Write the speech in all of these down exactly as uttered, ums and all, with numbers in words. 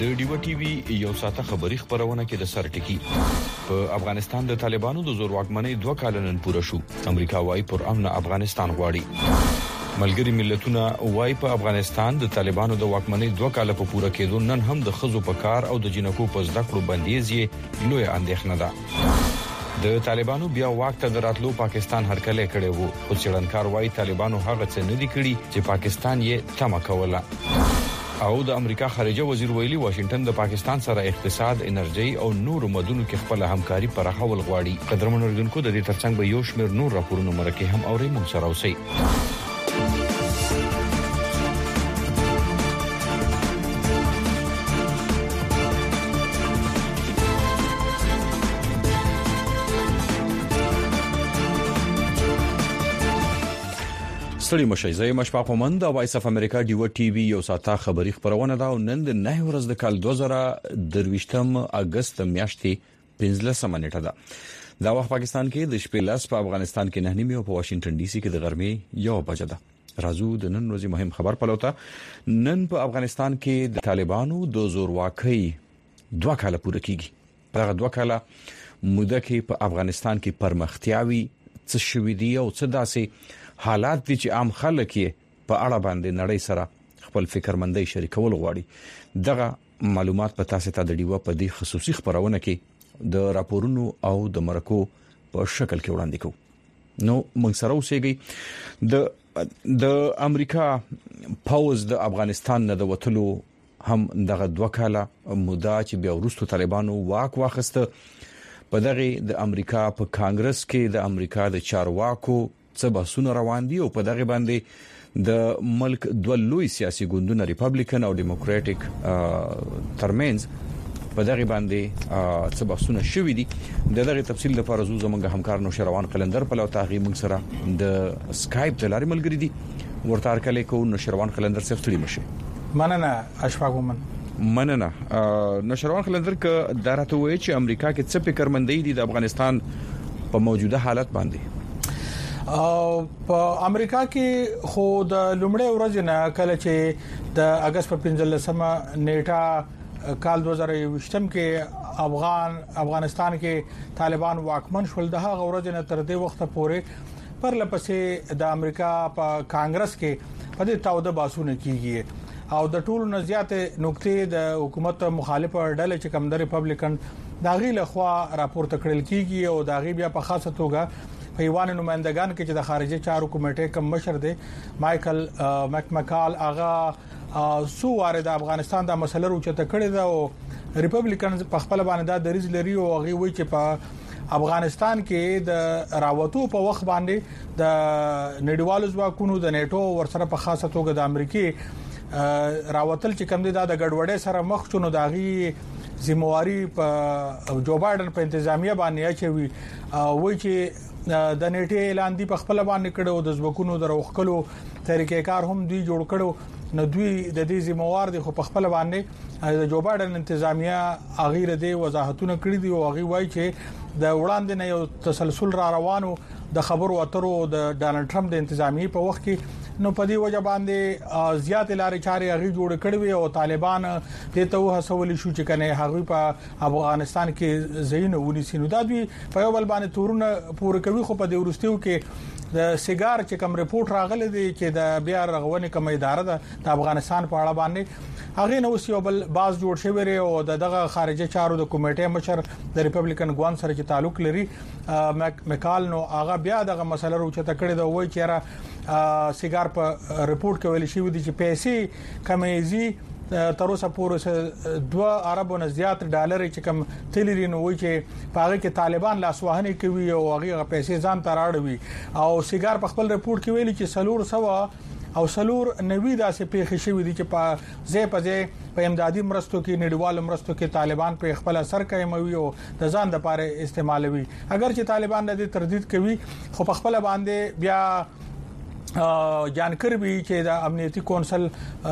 د ډیو ټي وي یو ساته خبری خبرونه کې د سر ټکی په افغانستان د طالبانو د زور واکمنۍ دوه کالن پوره شو. امریکا وايي پر امن افغانستان غواړي. ملګری ملتونه وايي په افغانستان د طالبانو د واکمنۍ دوه کال په پوره کېدو نن هم د خزو په کار او د جنکو په زده کړو بندیز یې لوی اندېښنه ده. د طالبانو بیا واک ته دراتلو پاکستان هرکله کړي وو، خو څېړنکار وايي طالبانو هغه څه نه دي کړی چې پاکستان یې تمه کوله. او د امریکا خارجه وزیر ویلي واشنگټن د پاکستان سره اقتصاد، انرژي او نور مدونو کې خپل همکاري پراخول غواړي. قدرمن اوریدونکو د دې ترڅنګ به یو شمېر نور راپورونه مرکه هم اوري مونږ سره اوسئ. ستړي مشي زې مشفاق ومند او وایس اف امریکا ډیو ټي وي یو ساته خبری خبرونه دا نن د نه ورځ د کال دوه زره درويشتم اگست میاشتې پنځلسمه نیټه ده. دا وخت پاکستان کې د شپې لاس په افغانستان کې نه نیمه او په واشنگټن ډي سي کې د غرمې یو بجه ده. راځو د نن ورځې مهم خبر پلوته. نن په افغانستان کې د طالبانو د زور واکۍ دوه کال پوره کیږي. په دوه کال موده کې په افغانستان کې پرمختیاوي څه شوې دي او څه داسې حالات دي چې عام خلک یې په اړه باندې نړۍ سره خپل فکرمندۍ شریکول غواړي. دغه معلومات په تاسو ته د ډیو په دې خصوصي خبرونه کې د راپورونو او د مرکو په شکل کې وړاندې کوو. نو موږ سره اوسېږي د د امریکا پاوز د افغانستان نه د وټلو هم دغه دوه کاله موده چې بیا وروسته طالبانو واک واخسته. په دغه د امریکا په کانګرس کې د امریکا د چارواکو څه بحثونه روان دي او په دغه باندې د ملک دوه لوی سیاسي ګوندونه ریپابلیکن او ډیموکراټک ترمنز په دغه باندې څه بحثونه شوي دي. د دغه تفصیل لپاره زو زمونږ همکار نو شروان قلندر په لو تاغي موږ سره د سکایپ د لارې ملګری دي ورته ارکلې کو نو شروان قلندر صرف تړي مشه. مننه اشفاق ومن. مننه نو شروان قلندر ک دارته وای چې امریکا کې څه فکرمندۍ دي د افغانستان په موجوده حالت باندې. او په امریکا کې خو د لومړی ورځ نه کله چې د اگست په پنځلسمه نیټه کال دوه زره یوویشتم کې افغان افغانستان کې طالبان واکمن شول، د هغه ورځ نه تر دې وخت پورې پر لپسې د امریکا په کانګرس کې په دې تاوده باسونه کیږي او د ټولو نه زیاتې نقطې د حکومت مخالفه ډلې چې کوم د ریپابلیکن داغي لخوا راپورته کړل کیږي او داغي بیا په خاصه توګه په ایوان نمائندگان کې چې د خارجه چارو کمیټې کم مشر دی مايكل مک مکال اغا سو واره د افغانستان د مسله روچته کړی دا او ریپابلیکنز په خپل باندې د دریز لري او هغه وی چې په افغانستان کې د راوتو په وخت باندې د نړیوالو ځواکونو د نیټو ورسره په خاصه توګه د امریکای راوتل چې کوم دي د ګډوډۍ سره مخ شونه داغي ذمہواری په جو بایدن په انتظامیه باندې اچوي وای چې د نیټه اعلان دی په خپل باندې کړو د ځوکونو دروخکلو طریقې کار هم دوی جوړ کړو نو دوی د دې ذمہوار دي خو په خپل باندې د جو بایدن انتظامیه اغیر د وضاحتونه کړې دي او هغه وایي چې د وړاندې نه یو تسلسل را روانو د خبرو اترو د ډانلډ ټرمپ د انتظامیه په وخت کې نو په دې وجه باندې زیات لارې چارې هغه جوړ کړې او طالبان د توه سوال شو چې کنه هغه په افغانستان کې زین ونیسي نو دا دوی په یو بل باندې تورونه پوره کوي. خو په دې ورستیو کې د سیګار چې کوم رپورت راغلی دی چې د بیا رغونې کوم اداره د افغانستان په اړه باندې هغه نو یو بل باز جوړ شوی او دغه خارجه چارو د کمیټې مشر د ریپابلیکن ګوان سره چې تعلق لري مکال نو هغه بیا دغه مسله روچته کړی دا وایي چې سیګار په رپورت کې ویل شوی دی چې پیسې کمیزي تر اوسه پورې دوه اربو نه زیات ډالر چې کوم تللی نو وایي چې پاره کې طالبان لاسوهنه کوي او هغه پیسې ځان ته راړوي او سیګار په خپل رپورت کې ویلي چې سلور سوا او سلور نوي داسې پیښې شوې دي چې په ځای په ځای په امدادي مرستو کې نړیوال مرستو کې طالبان په خپل اثر کوي او د ځان د لپاره استعمالوي. اگر چې طالبان د تردید کوي خو په خپل باندې بیا جان کربي چې د امنیتي کونسل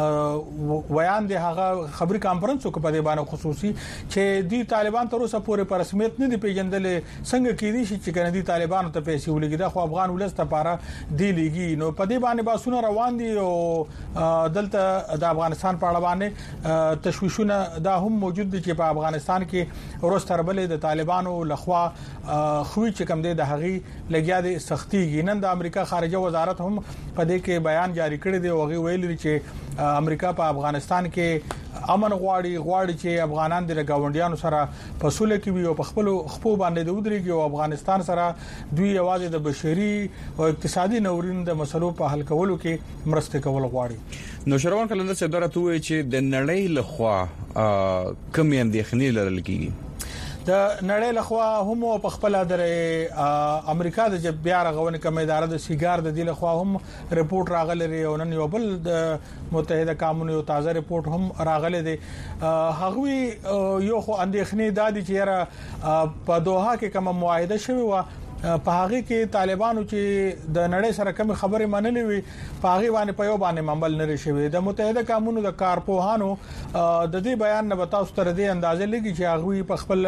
ویان دی هغه خبري کانفرنس کو په دې باندې خصوصي چې دی طالبان تر اوسه پورې په رسمیت نه دی پیژندل څنګه کېدي چې کنه دی طالبان ته پیسې ولګي دا خو افغان ولست لپاره دی لګي نو په دې باندې باسونه روان دي او دلته د افغانستان په اړه باندې تشویشونه دا هم موجود دي چې په افغانستان کې ورس تربلې د طالبانو لخوا خوي چې کم دی د هغي لګیا دي سختي نن د امریکا خارجه وزارت هم په دې کې بیان جاری کړی دی او غوي ویلي چې امریکا په افغانستان کې امن غواړي غواړي چې افغانان د گاونډیانو سره په سوله کې وي او په خپل خپل باندې د ودرېږي او افغانستان سره دوی یوازې د بشري او اقتصادي نورین د مسلو په حل کولو کې مرسته کول غواړي نو شروان کلندر څه درته وي چې د نړۍ لخوا کم اندېښنې لرل کیږي د نړۍ لخوا هم په خپل درې امریکا د بیا رغونې کمې اداره د سیګار د دی لخوا هم ریپورت راغلی او نن یو بل د متحده قانون یو تازه ریپورت هم راغلی دی هغوی یو خو اندېښنې دادي چې په دوحه کې کوم معاهده شوی و په هغه کې طالبانو چې د نړۍ سره کوم خبرې منلې وي په هغه باندې په یو باندې عمل نه شوی د متحده قانون د کارپوهانو د دې بیان نه بتاو ستر دي اندازې لګي چې هغه په خپل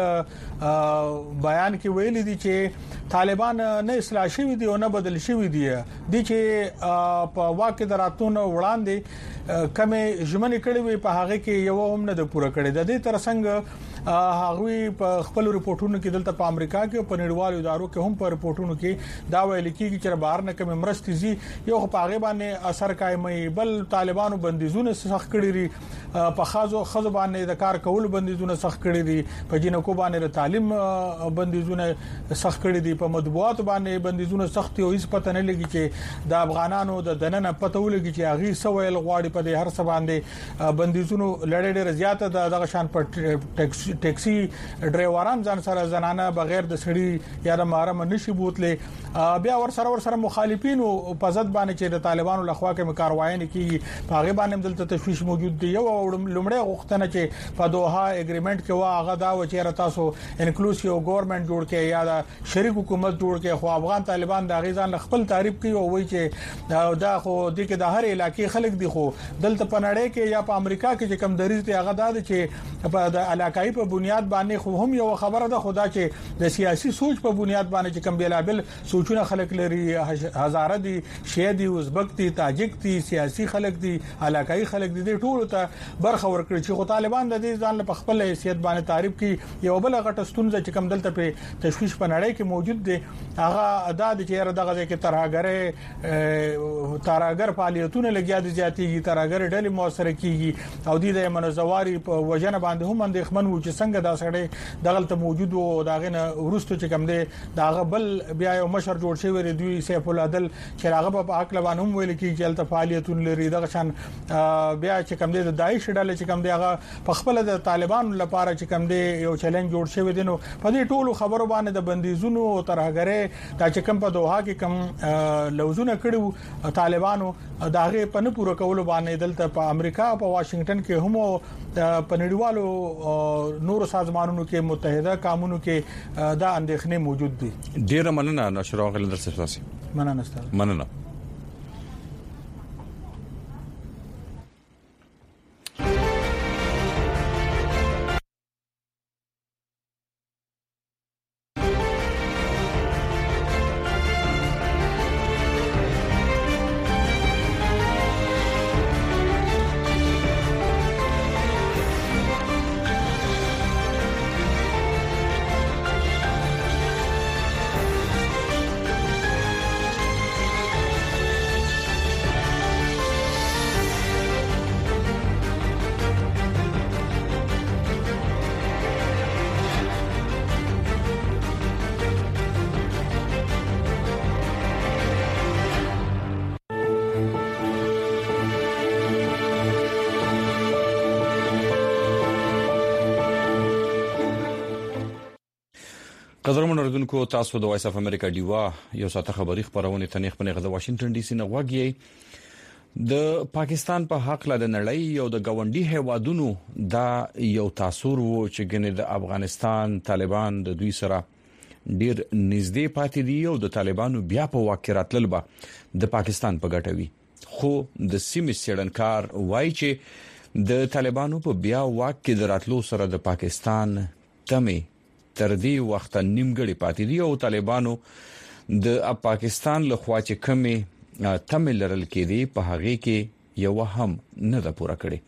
بیان کې ویلي دي چې طالبان نه اصلاح شوی دي او نه بدل شوی دي د چې په واقع دراتونه وړاندې کمه ژمنې کړې وي په هغه کې یو هم نه د پوره کړې د دې ترڅنګ هغه په خپل ریپورتونو کې دلته په امریکا کې په نړیوالو ادارو کې هم په ریپورتونو کې دا ویل کېږي چې بهر نه کوم مرستې زی یو په هغه باندې اثر قائمي بل طالبانو بندیزونه سخت کړی دي په خازو خزو باندې د کار کول بندیزونه سخت کړی دي په جنکو باندې تعلیم بندیزونه سخت کړی دي په مطبوعات باندې بندیزونه سخت او هیڅ پته نه لګي چې د افغانانو د دننه پته ولګي چې هغه سویل غواړي په دې هر څه باندې بندیزونو لړې ډېر زیاته دغه شان په ټیکسي ډرایوران ځان سره زنانه بغیر د سړي یا د محرم نشي بوتله بیا ور سره ور سره مخالفین او په ضد باندې چې د طالبانو لخوا کې کاروایي نه کیږي په هغه باندې دلته تشویش موجود دی یو لومړی غوښتنه چې په دوحه اګریمنت کې وا هغه دا و چې تاسو انکلوسیو ګورنمنت جوړ کړي یا د شریک حکومت جوړ کړي خو افغان طالبان د غیزان خپل تعریف کوي او وایي چې دا خو د کې د هر علاقې خلک دي خو دلته په نړۍ کې یا په امریکا کې چې کم دریز دی هغه دا چې په د علاقای په بنیاد باندې خو هم یو خبره ده خدا چې د سیاسي سوچ په بنیاد باندې چې کم بیلابل سوچونه خلک لري هزاره دي شیعه دي ازبک دي تاجک دي سیاسي خلک دي علاقای خلک دي ټول ته برخه ورکړي چې خو طالبان د دې ځان په خپل حیثیت باندې تعریف کوي یو بل غټه ستونزه چې کم دلته په تشویش په نړۍ کې موجود دي هغه ادا د چیرې دغه کې ترهګره ترهګر فعالیتونه لګیا دي زیاتېږي ترهګر ډلې موثر کیږي او د منځواري په وجنه باندې هم اندېښمن و چې څنګه دا سړی دغلت موجود وو داغه نه ورستو چې کم دی داغه بل بیا یو مشر جوړ شوی دی دوی سیف العدل چې هغه په حق لوان هم ویل کی چې الته فعالیتونه لري دغه شان بیا چې کم دی د داعش ډله چې کم دی هغه په خپل د طالبانو لپاره چې کم دی یو چیلنج جوړ شوی دی نو په دې ټولو خبرو باندې د بندیزونو او ترهګرې دا چې کم په دوحه کې کم لوزونه کړو طالبانو داغه په نه پوره کولو باندې دلته په امریکا په واشنگټن کې هم په نړیوالو نور سازمانونو کې متحده قانونو کې دا اندېښنې موجود دي ډیر مننه نشرو غل در سپاسي مننه ستاسو مننه قدرمن اردوونکو تاسو د وایس اف امریکا دیوا یو ساته خبری خبرونه تنیخ پنه د واشنگټن ډي سي نه وګړي د پاکستان په حق له نړۍ او د گاونډي هیوادونو دا یو تاثیر وو چې ګنې د افغانستان طالبان د دوی سره ډیر نږدې پاتې دي او د طالبانو بیا په واک کې راتلل به د پاکستان په ګټه وي. خو د سیمې سړنکار وایي چې د طالبانو په بیا واک کې د راتلو سره د پاکستان تمه تر دې وخت نیمګړی پاتې دي او طالبانو د پاکستان له خوا چې کمې تمه لرل کېدي په هغه کې یو هم نه ده پوره کړي.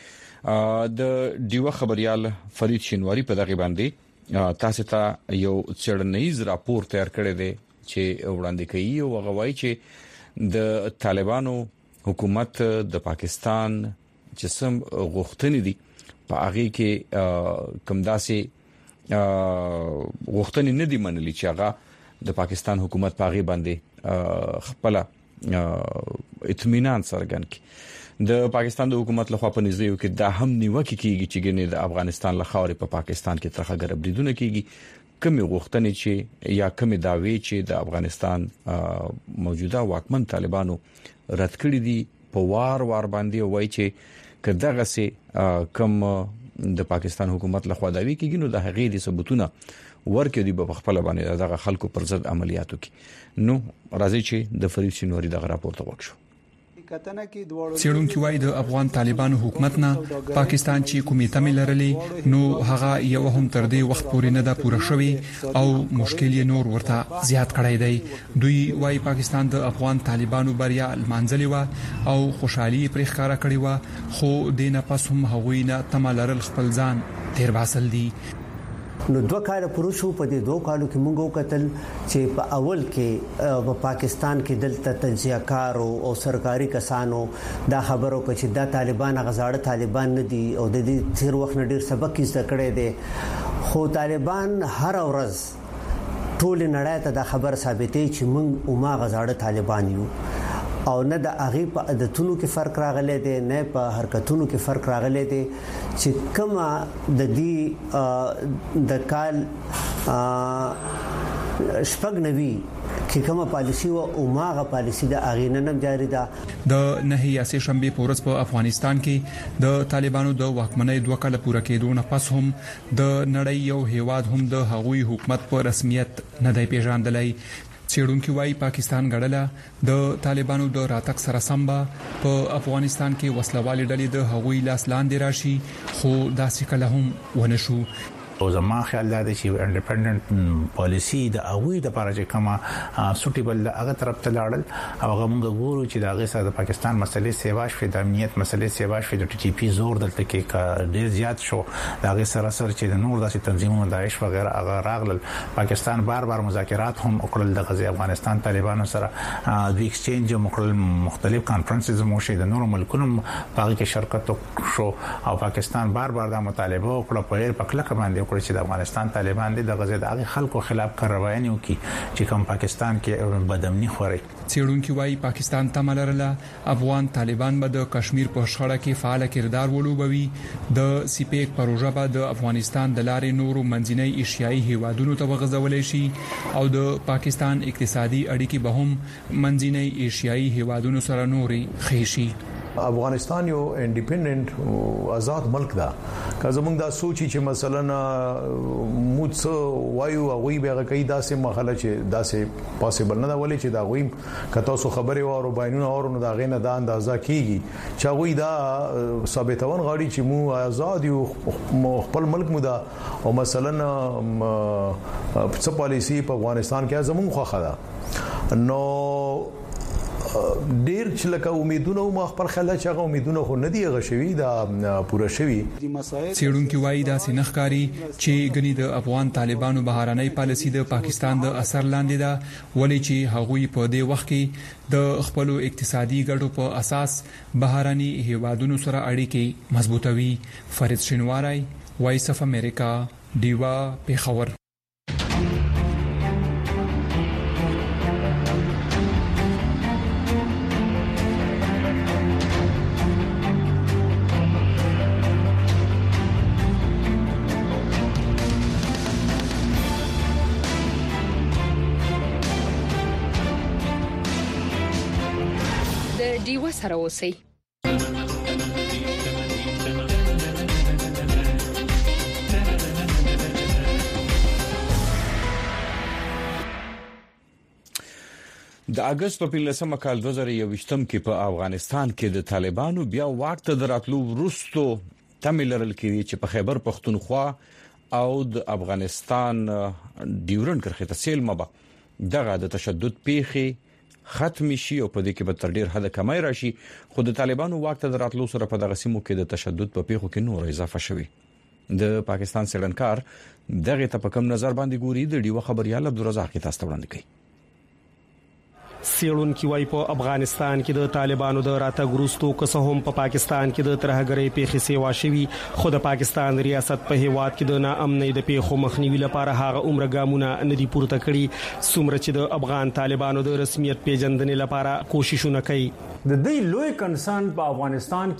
د دیوه خبريال فرید شینواری په دغه باندې تاسو ته یو څېړنیز راپور تیار کړی دی چې وړاندې کوي او غواړي چې د طالبانو حکومت د پاکستان چې سم غوښتنې دي په هغه کې کوم داسې غوښتنې نه دي منلي چې هغه د پاکستان حکومت په هغه باندې خپل اطمینان څرګند کړي. د پاکستان د حکومت لخوا په نږدې یو کې دا هم نیوکه کیږي چې ګنې د افغانستان له خاورې په پاکستان کې ترخه ګربریدونه کیږي کومې غوښتنې چې یا کومې داوی چې د افغانستان موجوده واکمن طالبانو رد کړې دي په وار وار باندې وایي چې کداغه سي کوم د پاکستان حکومت لخوا داوی کیږي نو د هغې د ثبوتونه ورکې دی په خپل باندې دغه خلکو پر ضد عملیاتو کې. نو راځي چې د فرید شینواری دغه راپور ته وښو. څېړونکي وايي د افغان طالبانو حکومت نه پاکستان چې کومې تمې لرلې نو هغه یو هم تر دې وخت پورې نه ده پوره شوی او مشکل یې نور ورته زیات کړی دی. دوی وايي پاکستان د افغان طالبانو بریا لمانځلې و او خوشحالي پرې ښکارا کړې و خو د نه پس هم هغوی نه تمه لرل خپل ځان تیر باسل دي. نو دوه کال پروشو په دې دوه کالو کې موږ وکتل چې په اول کې په پاکستان کې دلته تجزیه‌کار او سرکاري کسانو دا خبرو کوي چې دا طالبان غزاړه طالبان نه دي او د دې تیر وخت نه ډیر سبق زده کړی دي خو طالبان هر ورځ ټول نړۍ ته دا خبر ثابتوي چې موږ او ما غزاړه طالبان یو او نه د هغه په عادتونو کې فرق راغلی دی نه په حرکتونو کې فرق راغلی دی چې کومه د دې د کال شپږ نوي کې کومه پالیسی او ماغه پالیسی د اغیننم جاری ده. د نهي اسې شنبه پورس په افغانستان کې د طالبانو د واکمنۍ دوه کال پوره کېدو نه پس هم د نړۍ یو هیواد هم د هغوی حکومت په رسمیت نه دی پیژندلای. څېړونکي وايي پاکستان غړله د طالبانو د راتګ سره سمبا په افغانستان کې وسلوالي ډلې د هغوی لاس لاندې راشي خو داسې کله هم ونه شو. او زما خیال دا دی چې انډیپندنت پالیسی د اوی د لپاره چې کومه سوټیبل هغه طرف ته لاړل او هغه موږ ګورو چې د هغه سره د پاکستان مسلې سیواش په د امنیت مسلې سیواش په د ټي ټي پی زور دلته کې ډیر زیات شو. د هغه سره سره چې د نور داسې تنظیمونو داعش وغیرہ هغه راغلل پاکستان بار بار مذاکرات هم وکړل د غزي افغانستان طالبانو سره د ایکسچینج وکړل مختلف کانفرنسز مو شه د نور ملکونو په کې شرکت شو او پاکستان بار بار دا مطالبه وکړه په هر پکله باندې چې د افغانستان طالبان د غزې د خلکو خلاف کاروایي وکړي چې کوم پاکستان کې بدامني خوري. څېړونکي وايي پاکستان تمه لرله افغان طالبان به د کشمیر په شخړه کې فعال کردار ولوبوي. د سیپیک پروژه به د افغانستان د لارې نورو منځنۍ ایشیایي هیوادونو ته وغځولې شي او د پاکستان اقتصادي اړیکې به هم منځنۍ ایشیایي هیوادونو سره نورې ښې شي. افغانستان یو انډیپندنت آزاد ملک ده که زمونږ دا سوچي چې مثلا موږ وایو هغه به کوي داسې مخاله چې داسې پاسبل نه دا ولې چې دا غویم کته سو خبره واره باینونه اورو دا غینه دا اندازه کیږي چې غوي دا ثابتون غاړي چې مو آزاد یو خپل ملک مو دا او مثلا څه پالیسی په افغانستان کې زمون خوخه ده نو ډیر چې لکه امیدونه او خپل خلک چې هغه امیدونه خو نه دی غشوي دا پوره شوی. څېړونکي وايي دا سینخکاری چې غني د افغان طالبانو بهراني پالیسي د پاکستان د اثر لاندې ده ولې چې هغوی په دې وخت کې د خپل اقتصادي ګټو په اساس بهراني هیوادونو سره اړیکې مضبوطوي. فرید شینواری وایس اف امریکا دیوا پیښور. دیوه سره اوسئ. د اگست په لسمه کال دوه زره یوویشتم کې په افغانستان کې د طالبانو بیا واک ته دراتلو وروسته تملرل کې چې په خیبر پختونخوا او د افغانستان ډیورنډ کرښې ته سیل مبه دغه د تشدد پیخي ختم شي او په دې کې به تر ډیر حد کمای راشي خو د طالبانو واک ته دراتلو سره په دغه سیمو کې د تشدد په پیخو کې نور اضافه شوی د پاکستان سړنکار دغه ته په کوم نظر باندې ګوري د ډیو خبريال عبدالرزاق کی تاسو وړاندې کوي سیړون کې وای په افغانستان کې د طالبانو د راتګ وروسته که هم په پاکستان کې د ترهګرۍ پیښې سیوا شوي خو د پاکستان ریاست په هیواد کې د ناامنۍ د پیښو مخنیوي لپاره هغه عمر ګامونه ندي پورته کړي څومره چې د افغان طالبانو د رسمیت پیژندنې لپاره کوششونه کوي د دې لوی کنسرن په افغانستان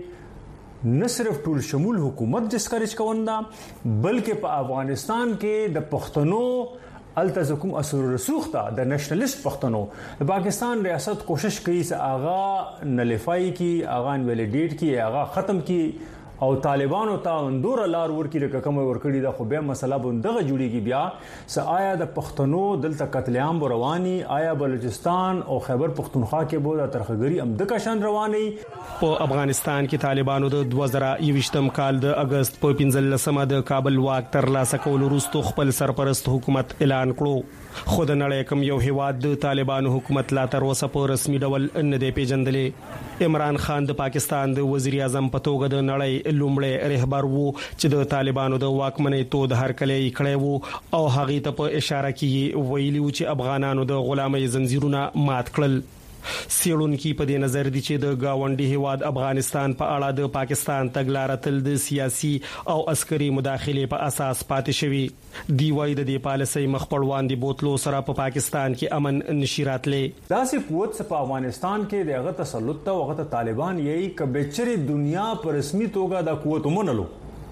کې نه صرف ټول شمول حکومت ډسکریج کوندا بلکې په افغانستان کې د پښتنو التزکم اثر رسوخ ته د نېشنلست پښتنو د پاکستان ریاست کوشش کوي چې آغا نلیفای کی آغا ویلیډیټ کی آغا ختم کی او طالبانو ته اندور لار ورکی لکه کوم ورکړي د خو به مسله بندغه جوړیږي بیا س آیا د پښتنو دلته قتل عام رواني آیا بلوچستان او خیبر پختونخوا کې بوله ترخګری هم د کشان رواني په افغانستان کې طالبانو د دوه زره یوویشتم کال د اگست په پنځلسمه د کابل واک تر لاسه کول وروسته خپل سرپرست حکومت اعلان کړو خود نړۍ کوم یو هیواد د طالبانو حکومت لا تر اوسه په رسمي ډول نه دی پیژندلې عمران خان د پاکستان د وزیر اعظم په توګه د نړۍ لومړی رهبر وو چې د طالبانو د واکمنۍ تود هرکلې کړی وو او هغه ته په اشاره کې ویلي و چې افغانانو د غلامۍ زنجیرونه مات کړل سیړونکو په دې نظر دي چې د گاونډي هیواد افغانستان په اړه د پاکستان تګلارې تل د سیاسي او عسکري مداخله په اساس پاتې شوی دی وای د دې پالیسۍ مخپړوان دي بوتلو سره په پاکستان کې امن نشیراتلې داسې قوت په افغانستان کې دغه تسلط ته وخت طالبان یې کبهچري دنیا پر رسمي توګه د قوت ومنلو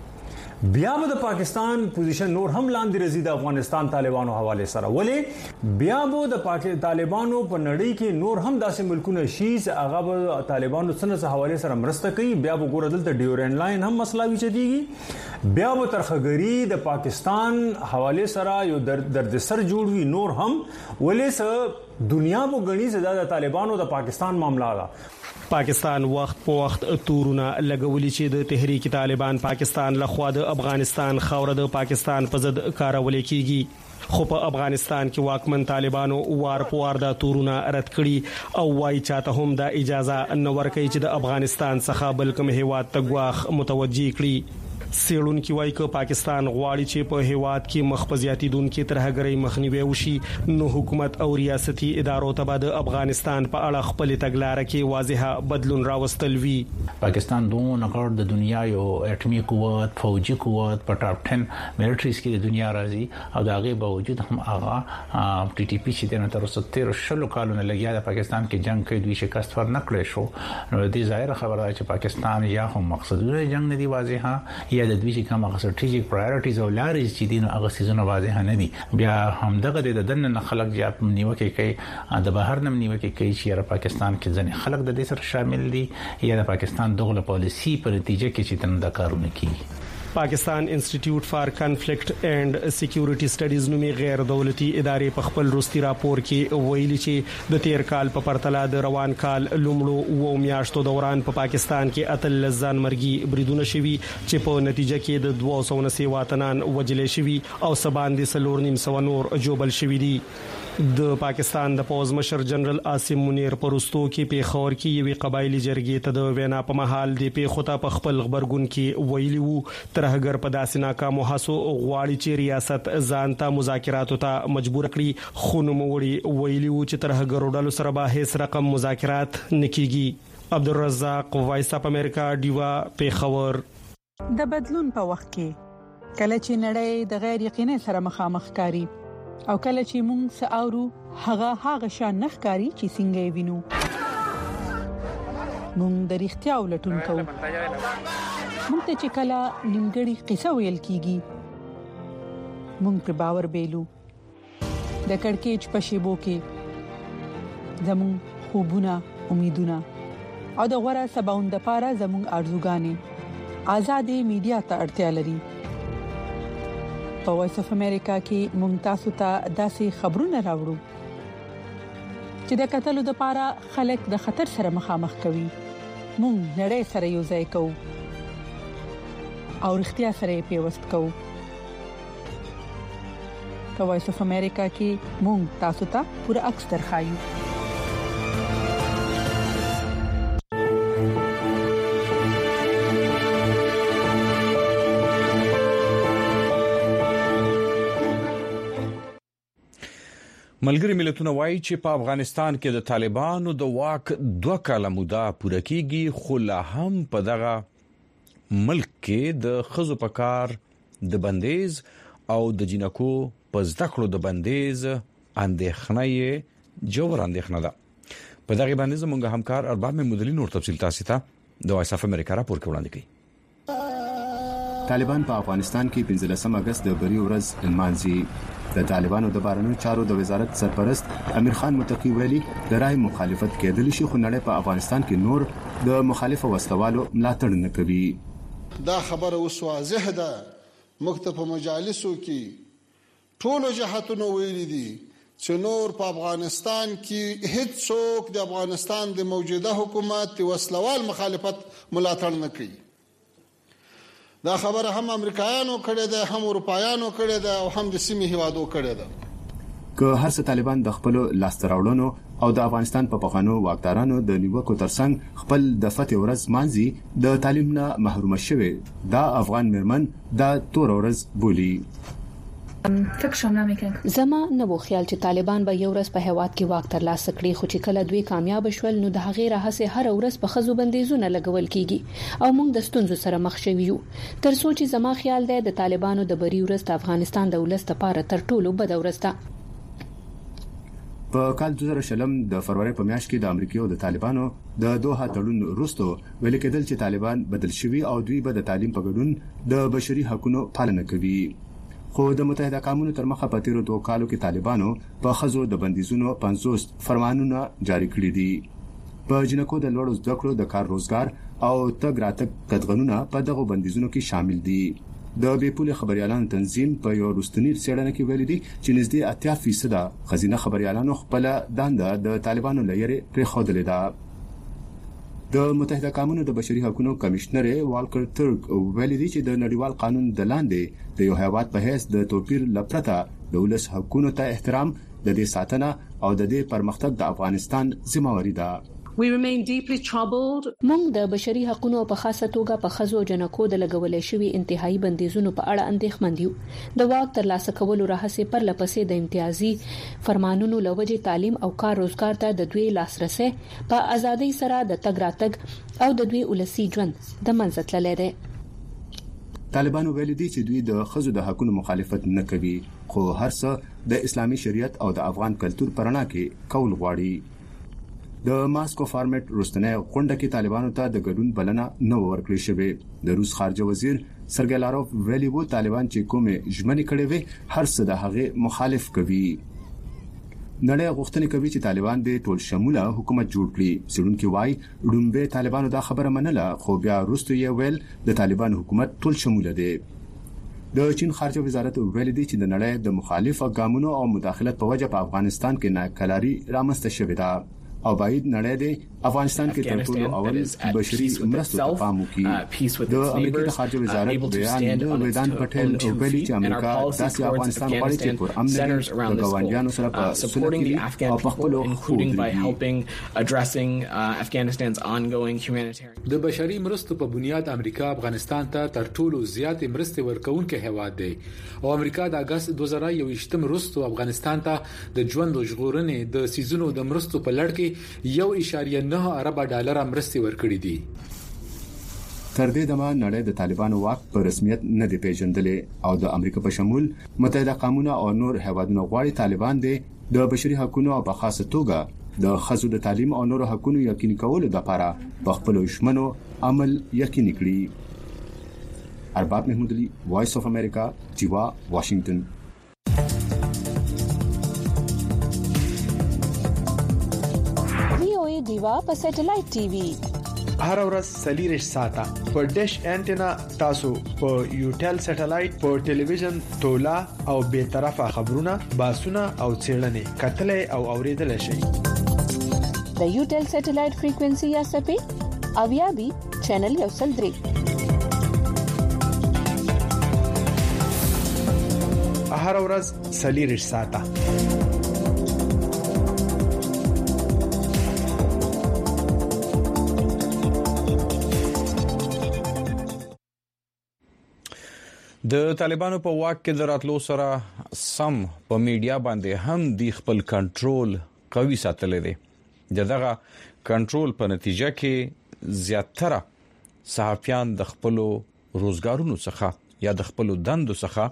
بیا به د پاکستان پوزیشن نور هم لاندې رزيد افغانستان طالبانو حواله سره ولې بیا به د پاکستان طالبانو په نړۍ کې نور هم داسې ملکونه شي چې هغه به طالبانو څخه حواله سره مرسته کوي بیا به ګور دلته ډیورنډ لاین هم مسله وي چديږي بیا به ترخګری د پاکستان حواله سره یو درد سر جوړوي نور هم ولې س دنیا مو غني زدا د طالبانو د پاکستان معاملہ ده پاکستان وخت په وخت تورونه لګولي چې د تحریک طالبان پاکستان لخوا د افغانستان خوره د پاکستان په ضد کارول کیږي خو په افغانستان کې واکمن طالبانو وار په وار د تورونه رد کړي او وايي چاته هم د اجازه نه ورکړي چې د افغانستان څخه بلکې هیواد ته غواخ متوجي کړي سیړونکو وايي چې پاکستان غواړي چې په هیواد کې مخفزياتي دونکو ترهګرۍ مخنیوي وشي نو حکومت او ریاستي ادارو ته د افغانستان په اړه خپل تګلارې کې واضحه بدلون راوستل وی پاکستان دوه نقر د دنیا یو اټمی قوت فوجي قوت په ټاپ ټن ملټریز کې د دنیا راځي او دا غي باوجود هم هغه ټي ټي پی چې د تر ستر شلو کالونو لګیا د پاکستان کې جنگ کوي دوی شکست ور نکړې شو نو دې ظاهر خبره ده چې پاکستان یا هم مقصدونه جنگ نه دی واضحه یا د دوی چې کومه سټریټیک پرایورټیز او لارې چې دین هغه سيزونه واضح نه دي بیا هم دغه د دننه خلک چې نیوکه کوي د بهر نم نیوکه کوي چې پاکستان کې ځنې خلک د دې سره شامل دي یا د پاکستان دغه پالیسی په نتیجه کې چې تم د کارونه کوي پاکستان انسټیټیوټ فار کانفلیکټ اینڈ سکیورټي سټډیز نومي غیر دولتي ادارې په خپل روستي راپور کې ویلي چې د تیر کال په پرتله د روان کال لومړو و میاشتو دوران په پا پاکستان کې اتل ځان مرګي بریدونه شوي چې په نتیجه کې د دوه سوه نسی واتنان وجلې شوي او سباندې سلور نیم سو نور جوبل شوي دي د پاکستان د پوز مشر جنرال عاصم منیر پرستو کې پیښور کې یوې قبایلی جرګې ته د وینا په محل دی پیښوتا په خپل خبرګون کې ویلی وو ترهګر په داسې ناکامو هڅو غواړي چې ریاست ځان ته مذاکراتو ته مجبور کړي خو نو وړي ویلی وو چې ترهګر ډلو سره به هیڅ رقم مذاکرات نکېږي عبدالرزاق وایس اپ امریکا دیوا پیښور د بدلون په وخت کې کله چې نړۍ د غیر یقیني سره مخامخ کاری او کله چې موږ ساورو هغه هغه شان نخکاری چې څنګه وینو موږ د اړتیا ولټون کوو موږ ته چې کله نیمګړی قصه ویل کیږي موږ پر باور بیلو د کڑکېچ په شیبو کې زموږ خوبونه امیدونه او د غوړه سباوند لپاره زموږ ارزوګانې آزادې میډیا ته اړتیا لري په وایس اف امریکا کې ممتاز ته داسې خبرونه راوړو چې د قتل د پاره خلک د خطر سره مخامخ کوي مونږ نړۍ سره یو ځای کوو او اړتیا سره پیوست کوو په وایس اف امریکا کې مونږ تاسو ته پوره عکس درخایو ملګری ملتونه وایي چې په افغانستان کې د طالبانو د واک دوه کاله موده پوره کیږي خو لا هم په دغه ملک کې د خزو په کار د بندیز او د جنکو په زده کړو د بندیز اندېښنه یې جوړ اندېښنه ده په دغه باندې زموږ همکار ارباب مدلي نور تفصیل تاسو ته د وایس اف امریکا راپور وړاندې کوي. طالبان په افغانستان کې پنځلسم اگست د بری ورځ لمانځي. د طالبانو د بهرنیو چارو د وزارت سرپرست امیر خان متقی ویلي د رای مخالفت کېدل شي خو نړۍ په افغانستان کې نور د مخالفه وسوالو ملاتړ نه کوي. دا خبره اوس واضح ده مکتب مجالسو کې ټول جهاتونو ویلي دي چې نور په افغانستان کې هیڅ څوک د افغانستان د موجوده حکومت وسلوال مخالفت ملاتړ نه کوي. دا خبره هم امریکایانو کړې ده هم اروپایانو کړې ده او هم د سیمې هیوادو کړې ده. که هر څه طالبان د خپل لاستراوړنو او د افغانستان په پخوانو واکدارانو د نیوکو ترڅنګ خپل د فتح ورځ مانځي د تعلیم نه محروم شوي دا افغان مرمن دا تور ورځ بولی. زما نه وو خیال چې طالبان به یو ورځ په هواد کې واک ترلاسه کړي خو چې کله دوی کامیاب شول نو د هغې راهسه هر ورځ په خزو بندیزونه لګول کیږي او موږ د ستونزو سره مخ شوي یو. تر څو چې زما خیال دی د طالبانو د بری ورځ د افغانستان د ولست لپاره تر ټولو بد ورځ ده. په کال دوه زره شلم د فروری په میاشت کې د امریکا او د طالبانو د دوه تړون وروسته ویل کېدل چې طالبان بدل شوي او دوی به د تعلیم په ګډون د بشري حقوقو پالنه کوي. خو د متحده قومونو تر مخه په تیرو دوه کالو کې طالبانو په خزو د بندیزونو پنځوس فرمانونه جاری کړی دي. په جنکو د لوړو زده کړو د کار روزګار او تګ راتګ قطغنونه په دغه بندیزونو کې شامل دي. د بیپول خبريالانو تنظیم په یو رستنیر څېړنه کې ویلي دي چې نږدې اتیا فیصد خزینه خبريالانو خپل دانده د طالبانو لپاره پرې خوده ده. د متحده قومونو د بشري حقوقو کمشنر والکر ترک ویلي دي چې د نړیوال قانون د لاندې د یو هیواد په حیث د توپیر لپرته د ولس حقوقو ته احترام د دې ساتنه او د دې پرمختګ د افغانستان ذمہواری ده. موږ د بشري حقوقو په خاصه توګه په خزو جنکو د لګولې شوی انتهایی بندیزونو په اړه اندېښمن یو. د واک ترلاسه کولو راهسه پر لپسې د امتیازي فرمانونو لوجه تعلیم او کار روزګار ته د دوی لاسرسي په ازادۍ سره د تګ راتګ او د دوی ولسی ژوند د منځ تللی دی. طالبانو ویلي دي چې دوی د خزو د حقوقو مخالفت نه کوي خو هر څه د اسلامي شریعت او د افغان کلچر پرانا کې کول غواړي. د ماسکو فارمیټ روستنه غونډه کې طالبانو ته د ګډون بلنه نه ورکړې شوې. د روس خارجه وزیر سرګی لاروف ویلي وو طالبان چې کومه ژمنې کړې وي هر څه د هغه مخالف کوي. نړۍ غوښتنه کوي چې طالبان د ټول شموله حکومت جوړ کړي. سړونکو وايي ډومبه طالبانو دا خبره منله خو بیا وروسته یې ویل د طالبان حکومت ټول شموله دی. د چین خارجه وزارت ویلي دی چې د نړۍ د مخالف ګامونو او مداخلت په وجه په افغانستان کې ناکلاري رامنځته شوې ده او باید نړۍ د افغانستان کې تر ټولو اول بشري مرستو ته پام وکړي. د امریکا د خارجه وزارت بیان د ویدان پټیل ویلي چې امریکا داسې افغانستان غواړي چې پر امن د ګاونډیانو سره په سپورټ او په خپل د بشري مرستو په بنیاد امریکا افغانستان ته تر ټولو زیات مرستې ورکوونکې هیواد دی او امریکا د اگست دوه زره یوویشتم وروسته افغانستان ته د ژوند او ژغورنې د سیزونو د مرستو په لړ کې یو اشاریه نه ارب ډالر مرستې ورکړې دي. تر دې دمه نړۍ د طالبانو واک په رسمیت نه دی پیژندلې او د امریکا په شمول متحده قومونه او نور هیوادونو غواړي طالبان د بشري حقوقو او په خاصه توګه د خزو د تعلیم او نور حقوقو یقیني کولو لپاره په خپل ژمنو عمل یقیني کړي. ارباب محمود علي وایس اف امریکا جیوا واشنگټن. دیوا په سټلایټ ټي وي هر ورځ سلیریش ساته په ډیش انټینا تاسو په یوټل سټلایټ په ټلویزیون تولا او به طرفه خبرونه باسونه او څېړنې کتلې او اوریدل شي. د یوټل سټلایټ فریکوئنسي یا سپې او یا بي چینل یو سل درې. هر ورځ سلیریش ساته د طالبانو په واک کې د راتلو سره سم په میډیا باندې هم د خپل کنټرول قوي ساتلې دي. دغه کنټرول په نتیجه کې زیاتره صحافیان د خپل روزګارونو څخه یا د خپل دندو څخه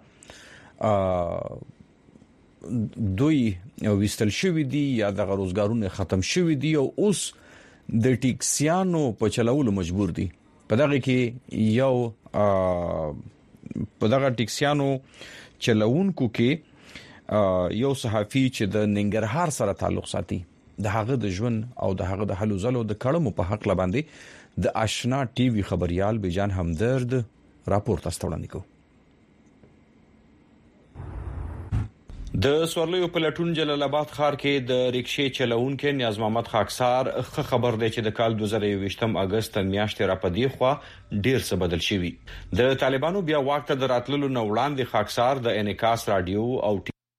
دوی وستل شوی دي یا د روزګارونو ختم شوی دي او اوس د ټیکسیانو په چلولو مجبور دي. په دغه کې یو په دغه ټیکسیانو چلوونکو کې یو صحافي چې د ننګرهار سره تعلق ساتي د هغه د ژوند او د هغه د حلو زلو د کړمو په حق لباندې د آشنا ټي وي خبريال بجان همدرد راپور تاسو وړاندې کوي. د سورلیو په لټون جلال آباد ښار کې د ریکشې چلوونکو نیاز محمد خاکسار خبر دی چې د کال دوه زره یوویشتم اگست میاشتې را پدې خو ډیر څه بدل شوی. د طالبانو بیا وخت د راتللو نو وړاندې خاکسار د انعکاس رادیو او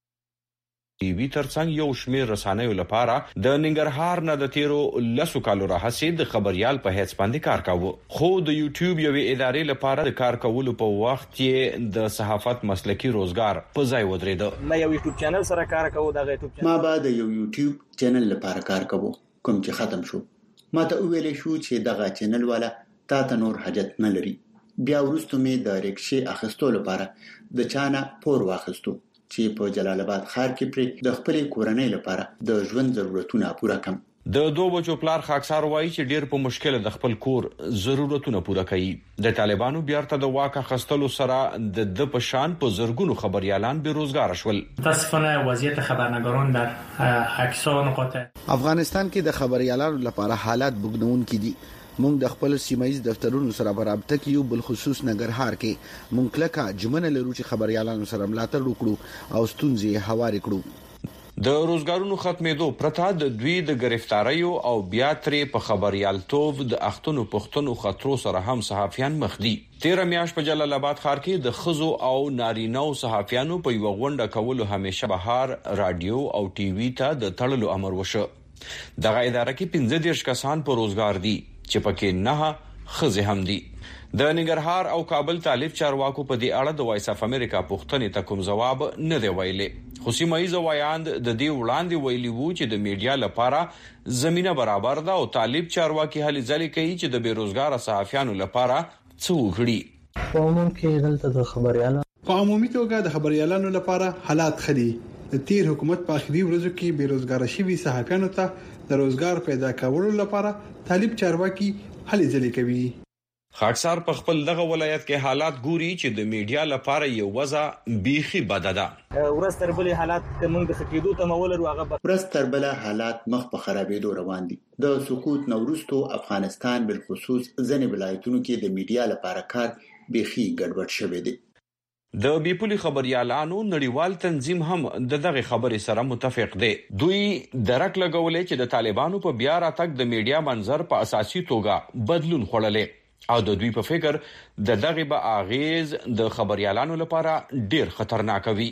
ټي وي ترڅنګ یو شمیر رسانیو لپاره د ننګرهار نه د تیرو لسو کالو راهسي د خبريال په هیڅ باندې کار کاوه. خو د یوټیوب یوې ادارې لپاره د کار کولو په وخت کې د صحافت مسلکی روزګار په ځای ودرېد. ما یو یوټیوب چینل سره کار کوم دا یوټیوب چینل ما بعد یو یوټیوب چینل لپاره کار کوم کوم چې ختم شو. ما ته ویلې شو چې دغه چینل والا تا ته نور حاجت نه لري. بیا ورستو می د ریکشې اخستو لپاره د چانه پور واخستو چې په جلال آباد ښار کې پر د خپل کورنۍ لپاره د ژوند ضرورتونه پوره کړم. د دوه بچو پلار خاکسار وایي چې ډیر په مشکل د خپل کور ضرورتونه پوره کوي. د طالبانو بیارته د واکه خستلو سره د د پشان په زرګونو خبريالان به روزګار شول. متاسفانه وضعیت خبرنگاران در اکثر نقاط افغانستان کې د خبريالانو لپاره حالات بګنون کې دي. مونږ د خپل سیمایي دفترونو سره برابر کیو بل خصوص ننګرهار کې مونږ کلکه جمنه لرو چې خبريالانو سره ملاتړ وکړو او ستونزې هوارې کړو. د روزګارونو ختمېدو پرته د دوی د گرفتاریو او بیا ترې په خبريالتوب د اختونو پختونو خطرو سره هم صحافیان مخ دي. تیر میاش په جلال آباد ښار کې د خزو او نارینو صحافیانو په یو غونډه کولو همیشه بهار رادیو او ټي وي ته د تړلو امر وشو. دغه اداره کې پنځه دیرش کسان په روزګار دي چې پکې نه خزه هم دي. د ننګرهار او کابل طالب چارواکو په دې اړه د وایس اف امریکا پوښتنې ته کوم جواب نه دی ویلي. خو سیمایي زوایاند د دې وړاندې ویلي وو چې د میډیا لپاره زمينه برابر ده او طالب چارواکي هلي ځلې کوي چې د بیروزګار صحافیانو لپاره څه وکړي. په عموم کې دلته د خبريالانو په عمومي توګه د خبريالانو لپاره حالات خدي. د تیر حکومت په اخري ورځو کې بیروزګار شوي صحافیانو ته د روزګار پیدا کولو لپاره طالب چارواکي هلي ځلې کوي. خاکسار په خپل دغه ولایت کې حالات ګوري چې د میډیا لپاره یو وضع بیخي بد ده. ورځ تر بلې حالات موږ د خکېدو ته مولر واغه ورځ تر بلې حالات مخ په خرابېدو روان دي. د سقوط نورستو افغانستان بل خصوص ځنې ولایتونو کې د میډیا لپاره کار بیخي ګډوډ شوی دی. د بیپولي خبريالانو نړیوال تنظیم هم د دغه خبرې سره متفق دی. دوی درک لګولې چې د طالبانو په بیا راتګ د میډیا منظر په اساسي توګه بدلون خړلې او د دوی په فکر د دغه به اغیز د خبريالانو لپاره ډیر خطرناک وي.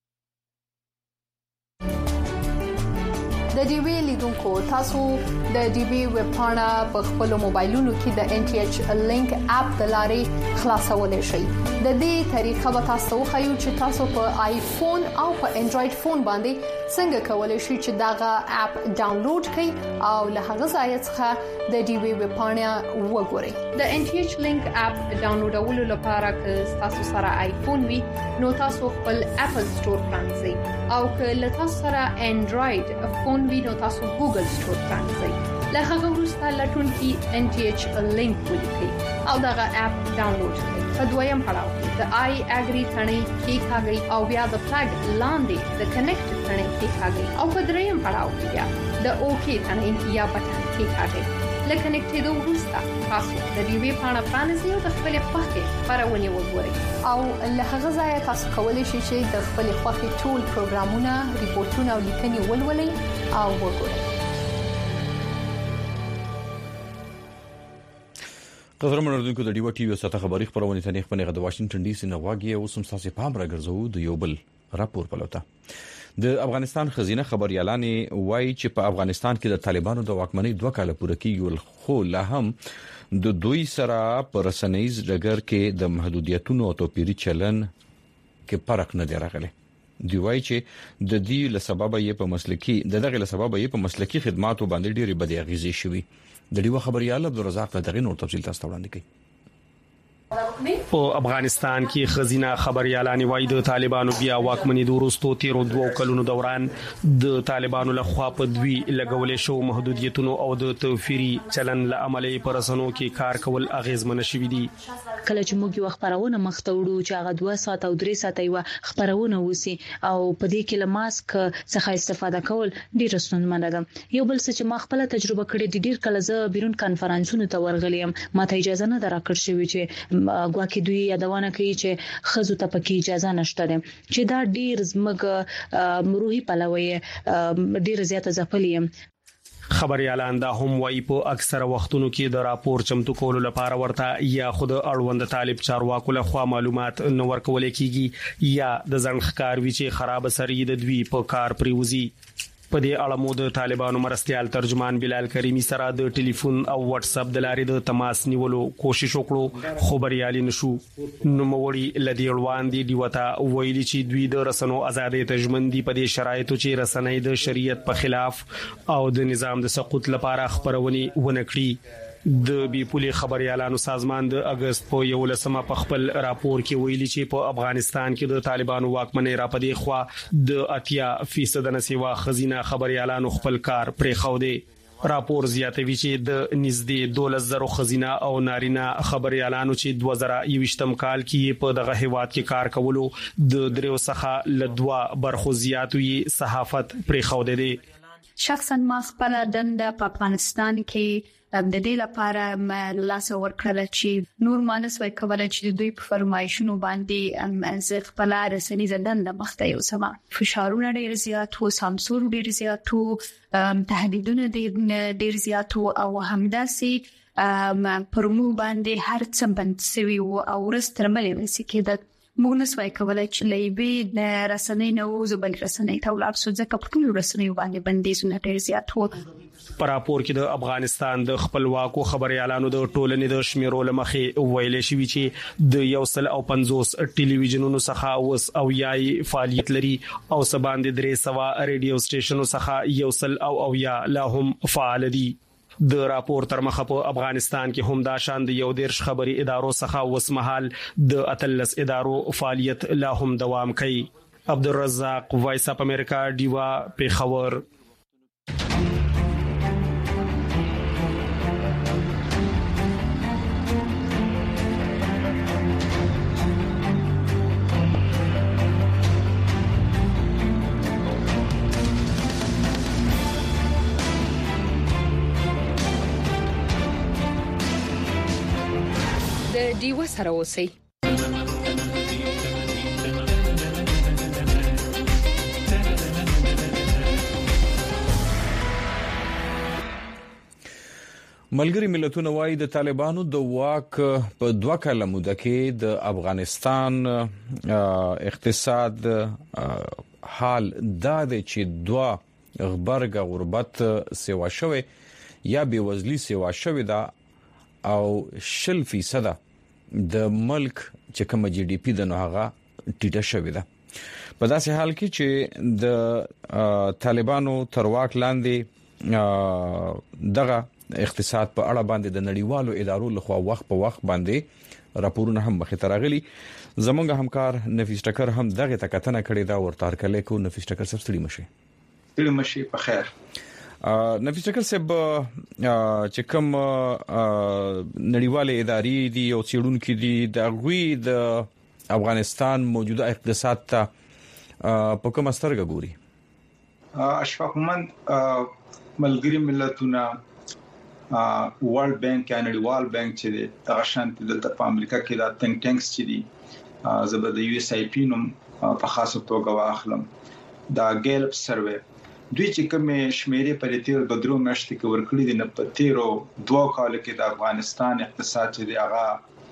د ډي وی لیدونکو تاسو د ډي وی ویب پاڼه په خپل موبایلونو کې د ان ټي ایچ لینک اپ د لارې خلاصولای شئ. د دې طریقه به تاسو خو چې تاسو په آیفون او په انډراید فون باندې څنګه کولای شئ چې داغه اپ ډاونلوډ کړئ او له هغه ځای څخه د ډي وی ویب پاڼه وګورئ. د ان ټي ایچ لینک اپ ډاونلوډولو لپاره که تاسو سره آیفون وي نو تاسو خپل اپل سٹور پرانځئ او که له تاسو سره انډراید فون وي نو تاسو ګوګل سٹور پرانځئ. له هغه وروسته لټون کې ان ټي ایچ لینک ولیکئ او دغه اپ ډاونلوډ کړئ. په دویم پړاو کې د آی اګری ثنې کې کاږي او بیا د فلګ لاندې د کنیکټ ثنې کې کاږي او په دریم پړاو کې بیا د اوکی ثنې یا بټن کې کاږي. لکه کنیکټېدو وروسته تاسو د ډي وی پاڼه پرانیزئ او د خپل خوښې خبرونه وګورئ او له هغه ځای تاسو کولی شئ چې د خپل خوښې ټول پروګرامونه، ریپورتونه او لیکنې ولولئ او وګورئ. قدرمن اردوونکو د ډیو ټي وی ساته خبري خبرونه ته نه خبره د واشنگټن ډي سي نه واګي او سم ساسي پام راګرځو د یو بل راپور پلوته د افغانستان خزینه خبريالان وایي چې په افغانستان کې د طالبانو د واکمنۍ دوه کال پوره کیږي خو لا هم د دوی سره پر رسنیز ډګر کې د محدودیتونو او توپیری چلن کې فرق نه دی راغلی دی وایي چې د دې له سبب یې په مسلکی د دغه له سبب یې په مسلکی خدماتو باندې ډېری بدې اغیزې شوي د ډیو خبريال عبدالرزاق دغه نور تفصیل تاسو وړاندې کوي په افغانستان کې خزینه خبريالان وایي د طالبانو بیا واکمنۍ د وروستو تیرو دوه کلونو دوران د طالبانو لخوا په دوی لګولې شو محدودیتونو او د توفیری چلن له عملي پرسنو کې کار کول اغیزمن شوي دي کله چې موږ یو خبرونه مخته وړو چې هغه دوه ساعت او درې ساعت یو خبرونه وسی او په دې کې له ماسک څخه استفاده کول ډیر ستونزمن ده یو بل څه چې ما خپل تجربه کړې د ډیر کله زه بیرون کانفرنسونو ته ورغلم ما ته اجازه نه درکړ شوې چې ګواکې دوی یادونه کوي چې خزو ته پکې اجازه نشته ده چې دا ډیر زمګ روحي پلوي ډیر زیاته ځپلیم خبريالان دا هم وایي په اکثره وختونو کې د راپور چمتو کولو لپاره ورته یا خود اړوند طالب چارواکو له خوا معلومات نو ورکول کیږي یا د ځنخکار وی چې خراب سری د دوی په کار پریوزي په دې اړه مو د طالبانو مرستيال ترجمان بلال کریمی سره د ټلیفون او واتس اپ د لارې د تماس نیولو کوشش وکړو خبريالي نشو نو موري لدی روان دي دیوتا ویلي چې دوی د رسنو ازادۍ تجمندي په دې شرایطو چې رسنۍ د شریعت په خلاف او د نظام د سقوط لپاره خبرونی ونکړي د بیپولي خبريالانو سازمان د اگست په یو لسمه په خپل راپور کې ویلي چې په افغانستان کې د طالبانو واکمنۍ را پدې خوا د اتیا فیصد نسوا خزینه خبريالانو خپل کار پرې خو دی راپور زیاتوي چې د نږدې دولس زره خزینه او نارینه خبريالانو چې دوه زره یوشتم کال کې په دغه هیواد کې کار کولو د دریو څخه لدوا برخو زیاتوي صحافت پرې خو دی شخصا ما خپل دنده په افغانستان کې د دې لپاره لاس ورکړل چې نور مانس وای کولای چې دوی په فرمایشونو باندې از خپل رسنۍ زدن د مخته یو سما فشارونه ډیر زیات او سانسور ډیر زیات او تهدیدونه ډیر زیات او همداسي پرمو باندې هر څه بند سوي او ورسترملې وسی کې موږ نسوای کولای چې لېبي د رسنۍ نو زبل رسنۍ ته ولاب سو ځکه په ټول رسنۍ باندې بندیزونه ډېر زیات وو په راپور کې د افغانستان د خپلواکو خبريالانو د ټولنې د شمیرول مخې ویلې شوی چې د یو سل او پنځوس ټلویزیونونو څخه اوس او یای فعالیت لري او سباند درې سوا ریډیو سټیشنونو څخه یو سل او او یا لا هم فعال دي د راپور تر مخه په افغانستان کې هم دا شان د یو دیرش خبري ادارو څخه وسمحال د اتلس ادارو فعالیت لا هم دوام کوي عبدالرزاق وایس اپ امریکا دیوا پیښور دیو سره اوسئ ملګری ملتونه وايي د طالبانو د واک په دوه کاله موده کې د افغانستان اقتصاد حال دا دی چې دوه غبرګ غربت سیوا شوی یا بیوزلی سیوا شوی دا او شل فیصد د ملک چې کوم جی ډی پی د نوغه ټیټه شوې ده په داسې حال کې چې د طالبانو تر واک لاندې دغه اقتصاد په اړه باندې د نړیوالو ادارو لخوا وخت په وخت باندې راپورونه هم مخې ته راغلي زمونږ همکار نفیس ټکر هم دغه تکتنه کړې دا ورته کړلې کو نفیس ټکر سب ستړي مشي ستړي مشي په خیر نفیس ټکر صاحب چې کوم نړیوالې ادارې دي او څېړونکو دي د غوي د افغانستان موجوده اقتصاد ته په کومه سترګه ګوري اشفاقمند ملګری ملتونه ورلد بانک یا نړیوال بانک چې دی هغه شانتي دلته په امریکا کې دا تھنک ټانکس چې دي زبر د یو اس ای پی نوم په خاصه توګه واخلم دا ګیلپ سروې دوی چې کوم شمیرې په تیر د درو میاشتې کې ورکړي دي نه په تیرو دوه کال کې د افغانستان اقتصاد چې دی هغه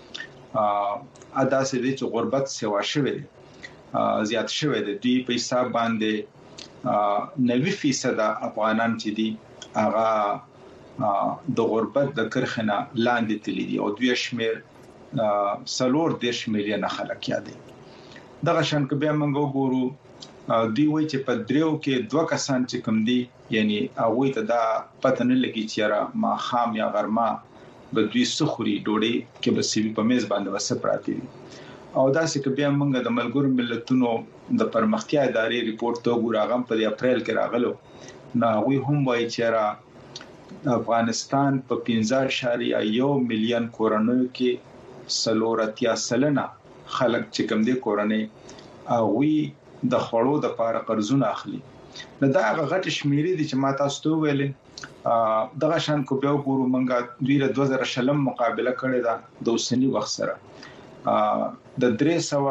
ادا سي دي چې غربت سیوا شوی دی زیات شوی دی دوی په حساب باندې نوي فیصد افغانان چې دي هغه د غربت د کرخنه لاندې تللی دي او دوی شمیر سلور دیش میلیون خلک یادي دغه شان کې به موږ وګورو دی وای چې په دریو کې دوه کسان چې کوم دي یعنی هغه ته دا پته نه لګي چې را ما خام یا غرما به دوی سخوري ډوډۍ کې به سی په میز باندې وسه پراتی دي او دا چې کې به موږ د ملګرو ملتونو د پرمختیا ادارې ریپورت ته ګورغم په اپریل کې راغلو نو وی هم وای چې را افغانستان په پنځه اشاریه یو میلیون کورنۍ کې سلورتیا سلنه خلک چې کوم دي کورنۍ او د خړو د پاره قرضونه اخلي نو دا غټ شمیرې دي چې ما تاسو ته ویلې دغه شان کو به ګورو منګه دوی د دوه زره شلم مقابله کړې ده د اوسنی وخت سره د درې سو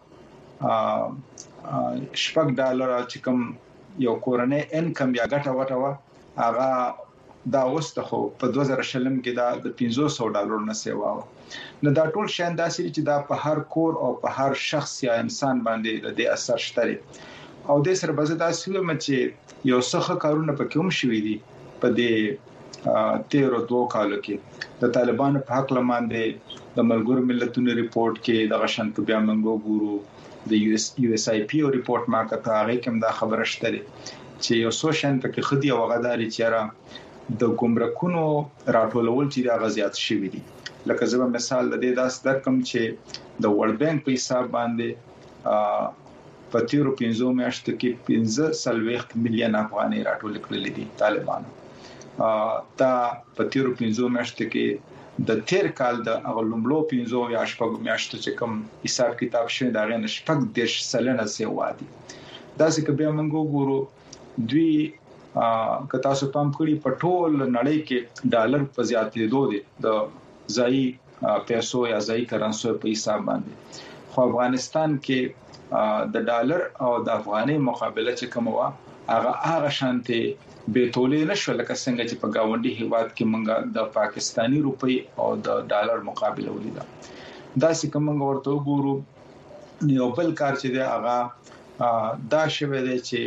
شپږ ډالر چې کوم یو کورنۍ انکم یا ګټه وټه هغه دا وسته خو په دوه زره شلم کې دا د پنځه سوه ډالر نه سیوا نو دا ټول شان داسې چې دا په هر کور او په هر شخص یا انسان باندې د اثر شته او د سر بزه داسې ومه چې یو څه کارونه پکې هم شوې دي په دې تیرو دوه کالو کې د طالبانو په حق لمانده د ملګرو ملتونو ریپورت کې د غشن په بیا منګو ګورو د یو اس آی پی او ریپورت ما کته هغه کوم دا خبره شته چې یو سوشن پکې خدي او غداري چیرې د ګمرکونو راټولول چې دا غزيات شوې دي لکه زما مثال د دې داس درکم چې د ورلد بانک په حساب باندې په تیرو پنځو میاشتو کې پنځه سلويخت میلیون افغانۍ راټول کړل دي طالبانو دا په تیرو پنځو میاشتو کې د تیر کال د اغلملو پنځو یا شپږ میاشتو چې کوم حساب کتاب شوی دا غن شپږ دیش سلنه سیوا دي دا څنګه به موږ وګورو دوی که تاسو پام کړی په ټول نړۍ کې ډالر په زیاتې دوه دي د ځای پیسو یا ځای کرنسي په حساب باندې خو افغانستان کې د ډالر او د افغاني مقابله چې کوم وا هغه هغه شانتي به تولې نشو لکه څنګه چې په گاونډي هیواد کې مونږه د پاکستانی روپی او د ډالر مقابله ولیدا دا چې کوم ورته وګورو یو بل کار چې دی هغه دا شوه دی چې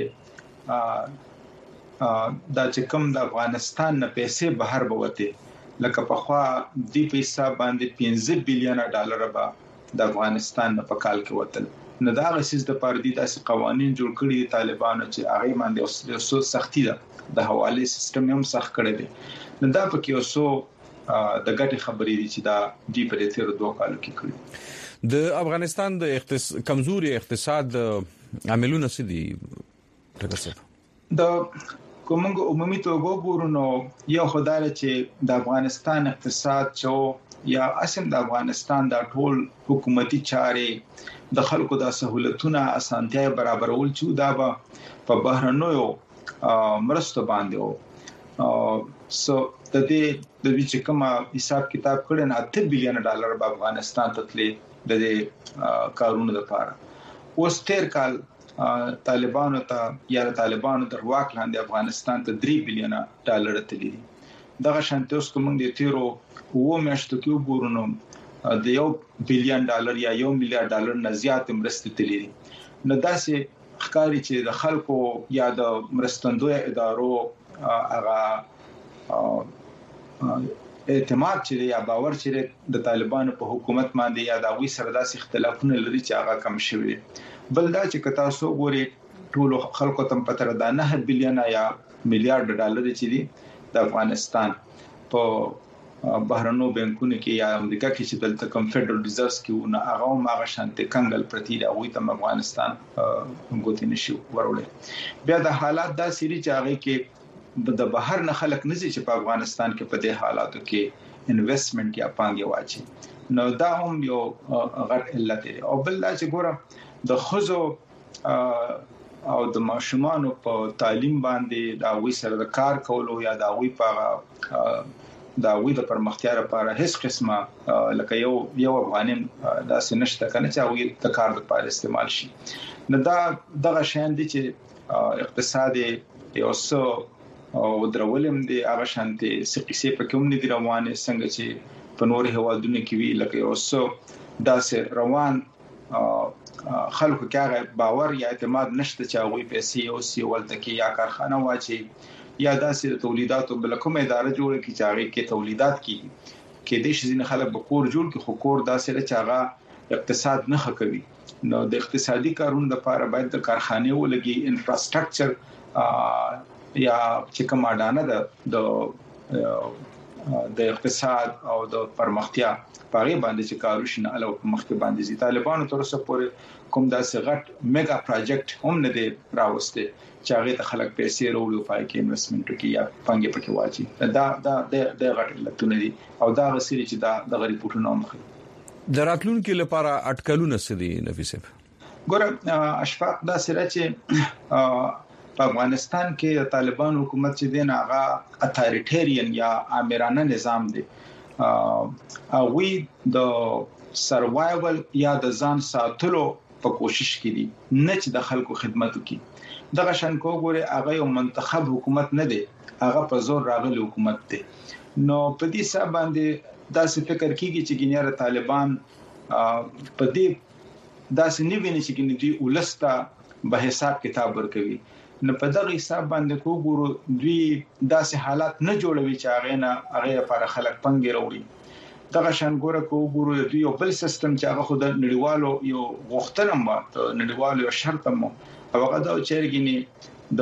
دا چې کوم د افغانستان نه پیسې بهر بوته لکه په خوا دی پیسې باندې پنځه بلین ډالر به د افغانستان په کال کې وتل نو دا غسیز د پاردی داسې قوانين جوړ کړي طالبانو چې هغه باندې اوسه سختي ده د حواله سیستم هم سخت کړی دی نو دا پکې اوسه د ګټې خبرې دي چې دا دی په تیر دوه کالو کې کړی د افغانستان د اقتص... کمزوري اقتصاد عاملونه څه دي د کومګو عمومي توګه ګورو نو یو خدای چې د افغانستان اقتصاد چو یا اسیم د افغانستان د ټول حکومتي چارې د خلکو د سہولتونو اسانتیا برابرول چې دا په بهرنیو مرستو باندې او سو د دې د چې کوم حساب کتاب کړي نه اته بلین ډالر په افغانستان ته تللی د دې کارونو لپاره اوس تیر کال طالبانو ته یا طالبانو در واک لاندې افغانستان ته درې بلین ډالر تللی دغه شانته اوس کوم د تیرو وو میاشتو کې وګورونو د یو بلین ډالر یا یو میلیارډ ډالر نه زیات مرستې تللی نو داسې ښکاری چې د خلکو یا د مرستندوی ادارو هغه اعتماد چې یا باور چې د طالبانو په حکومت باندې یا د وی سره داسې اختلافونه لري چې هغه کم شوی بل دا چې تاسو ګوري ټول خلکو تم پتر دا نه بلین یا میلیارډ ډالر چې دي د افغانستان په بهرنو بانکونو کې یا امریکا کې چې دلته کم فدرال ریزرቭs کې ونه هغه ماغه شانته کنګل پرتی دا وي تم افغانستان غوتی نشي ورولې بیا د حالات دا سری چې هغه کې د بهر نه خلک نزي چې په افغانستان کې په دې حالاتو کې انویسټمنټ یا پانګه واچي نو دا هم یو غټ علت دی او بل دا چې ګورم د خزو او د ماشومان په تعلیم باندې دا وی سره د کار کولو یا دا وی په دا وی د پرمختیا لپاره هیڅ قسمه لکه یو یو افغانین دا سنشته کنه چې وی د کار لپاره استعمال شي نه دا دغه شان دي چې اقتصادي یو څه او درولم دي هغه شانتي سقيسي په کوم نه دي روانه څنګه چې په نور هوادونو کې وی لکه یو څه داسې روان خلکو کې هغه باور یا اعتماد نشته چې هغه پیسې او سی ولته کې یا کارخانه واچي یا داسې تولیداتو بل کومه اداره جوړه کی چې هغه کې تولیدات کی کې د شي نه خلک به کور جوړ کی خو کور داسې چې هغه اقتصاد نه خکوي نو د اقتصادي کارونو لپاره باید د کارخانه ولګي انفراستراکچر یا چې کوم اډانه ده د د اقتصاد او د پرمختیا پاره باندې چې کارو شنه الو مخکې باندې زی طالبانو تر اوسه پورې کوم داسې غټ میگا پروجیکټ هم نه دی راوسته چې هغه ته خلک پیسې وروړي پای کې انویسټمنټ کوي یا پنګې پکې واچي دا دا د غټ علتونه دي او دا غسري چې دا د غریب پټونو مخې دراتلونکو لپاره اټکلونه سدي نفیسه ګوره اشفاق دا سره چې په افغانستان کې طالبان حکومت چې دین هغه اتھارټیرین یا آمرانه نظام دی او د سروایوال یا د ځان ساتلو په کوشش کې دي نه چې د خلکو خدمت وکړي دغه شان کو ګوره هغه یو منتخب حکومت نه دی هغه په زور راغلی حکومت دی نو په دې سبب باندې دا څه فکر کیږي چې ګینیار طالبان په دې دا څه نیویني چې ګینې دی ولستا به حساب کتاب ورکوي نو په دغه حساب باندې کو ګورو دوی داسې حالات نه جوړوي چې هغه نه هغه لپاره خلک پنګ وروړي دغه شان ګوره کو ګورو دوی یو بل سیستم چې هغه خود نړیوالو یو غوښتنه مو نړیوالو یو شرط مو هغه دا چیرګینی د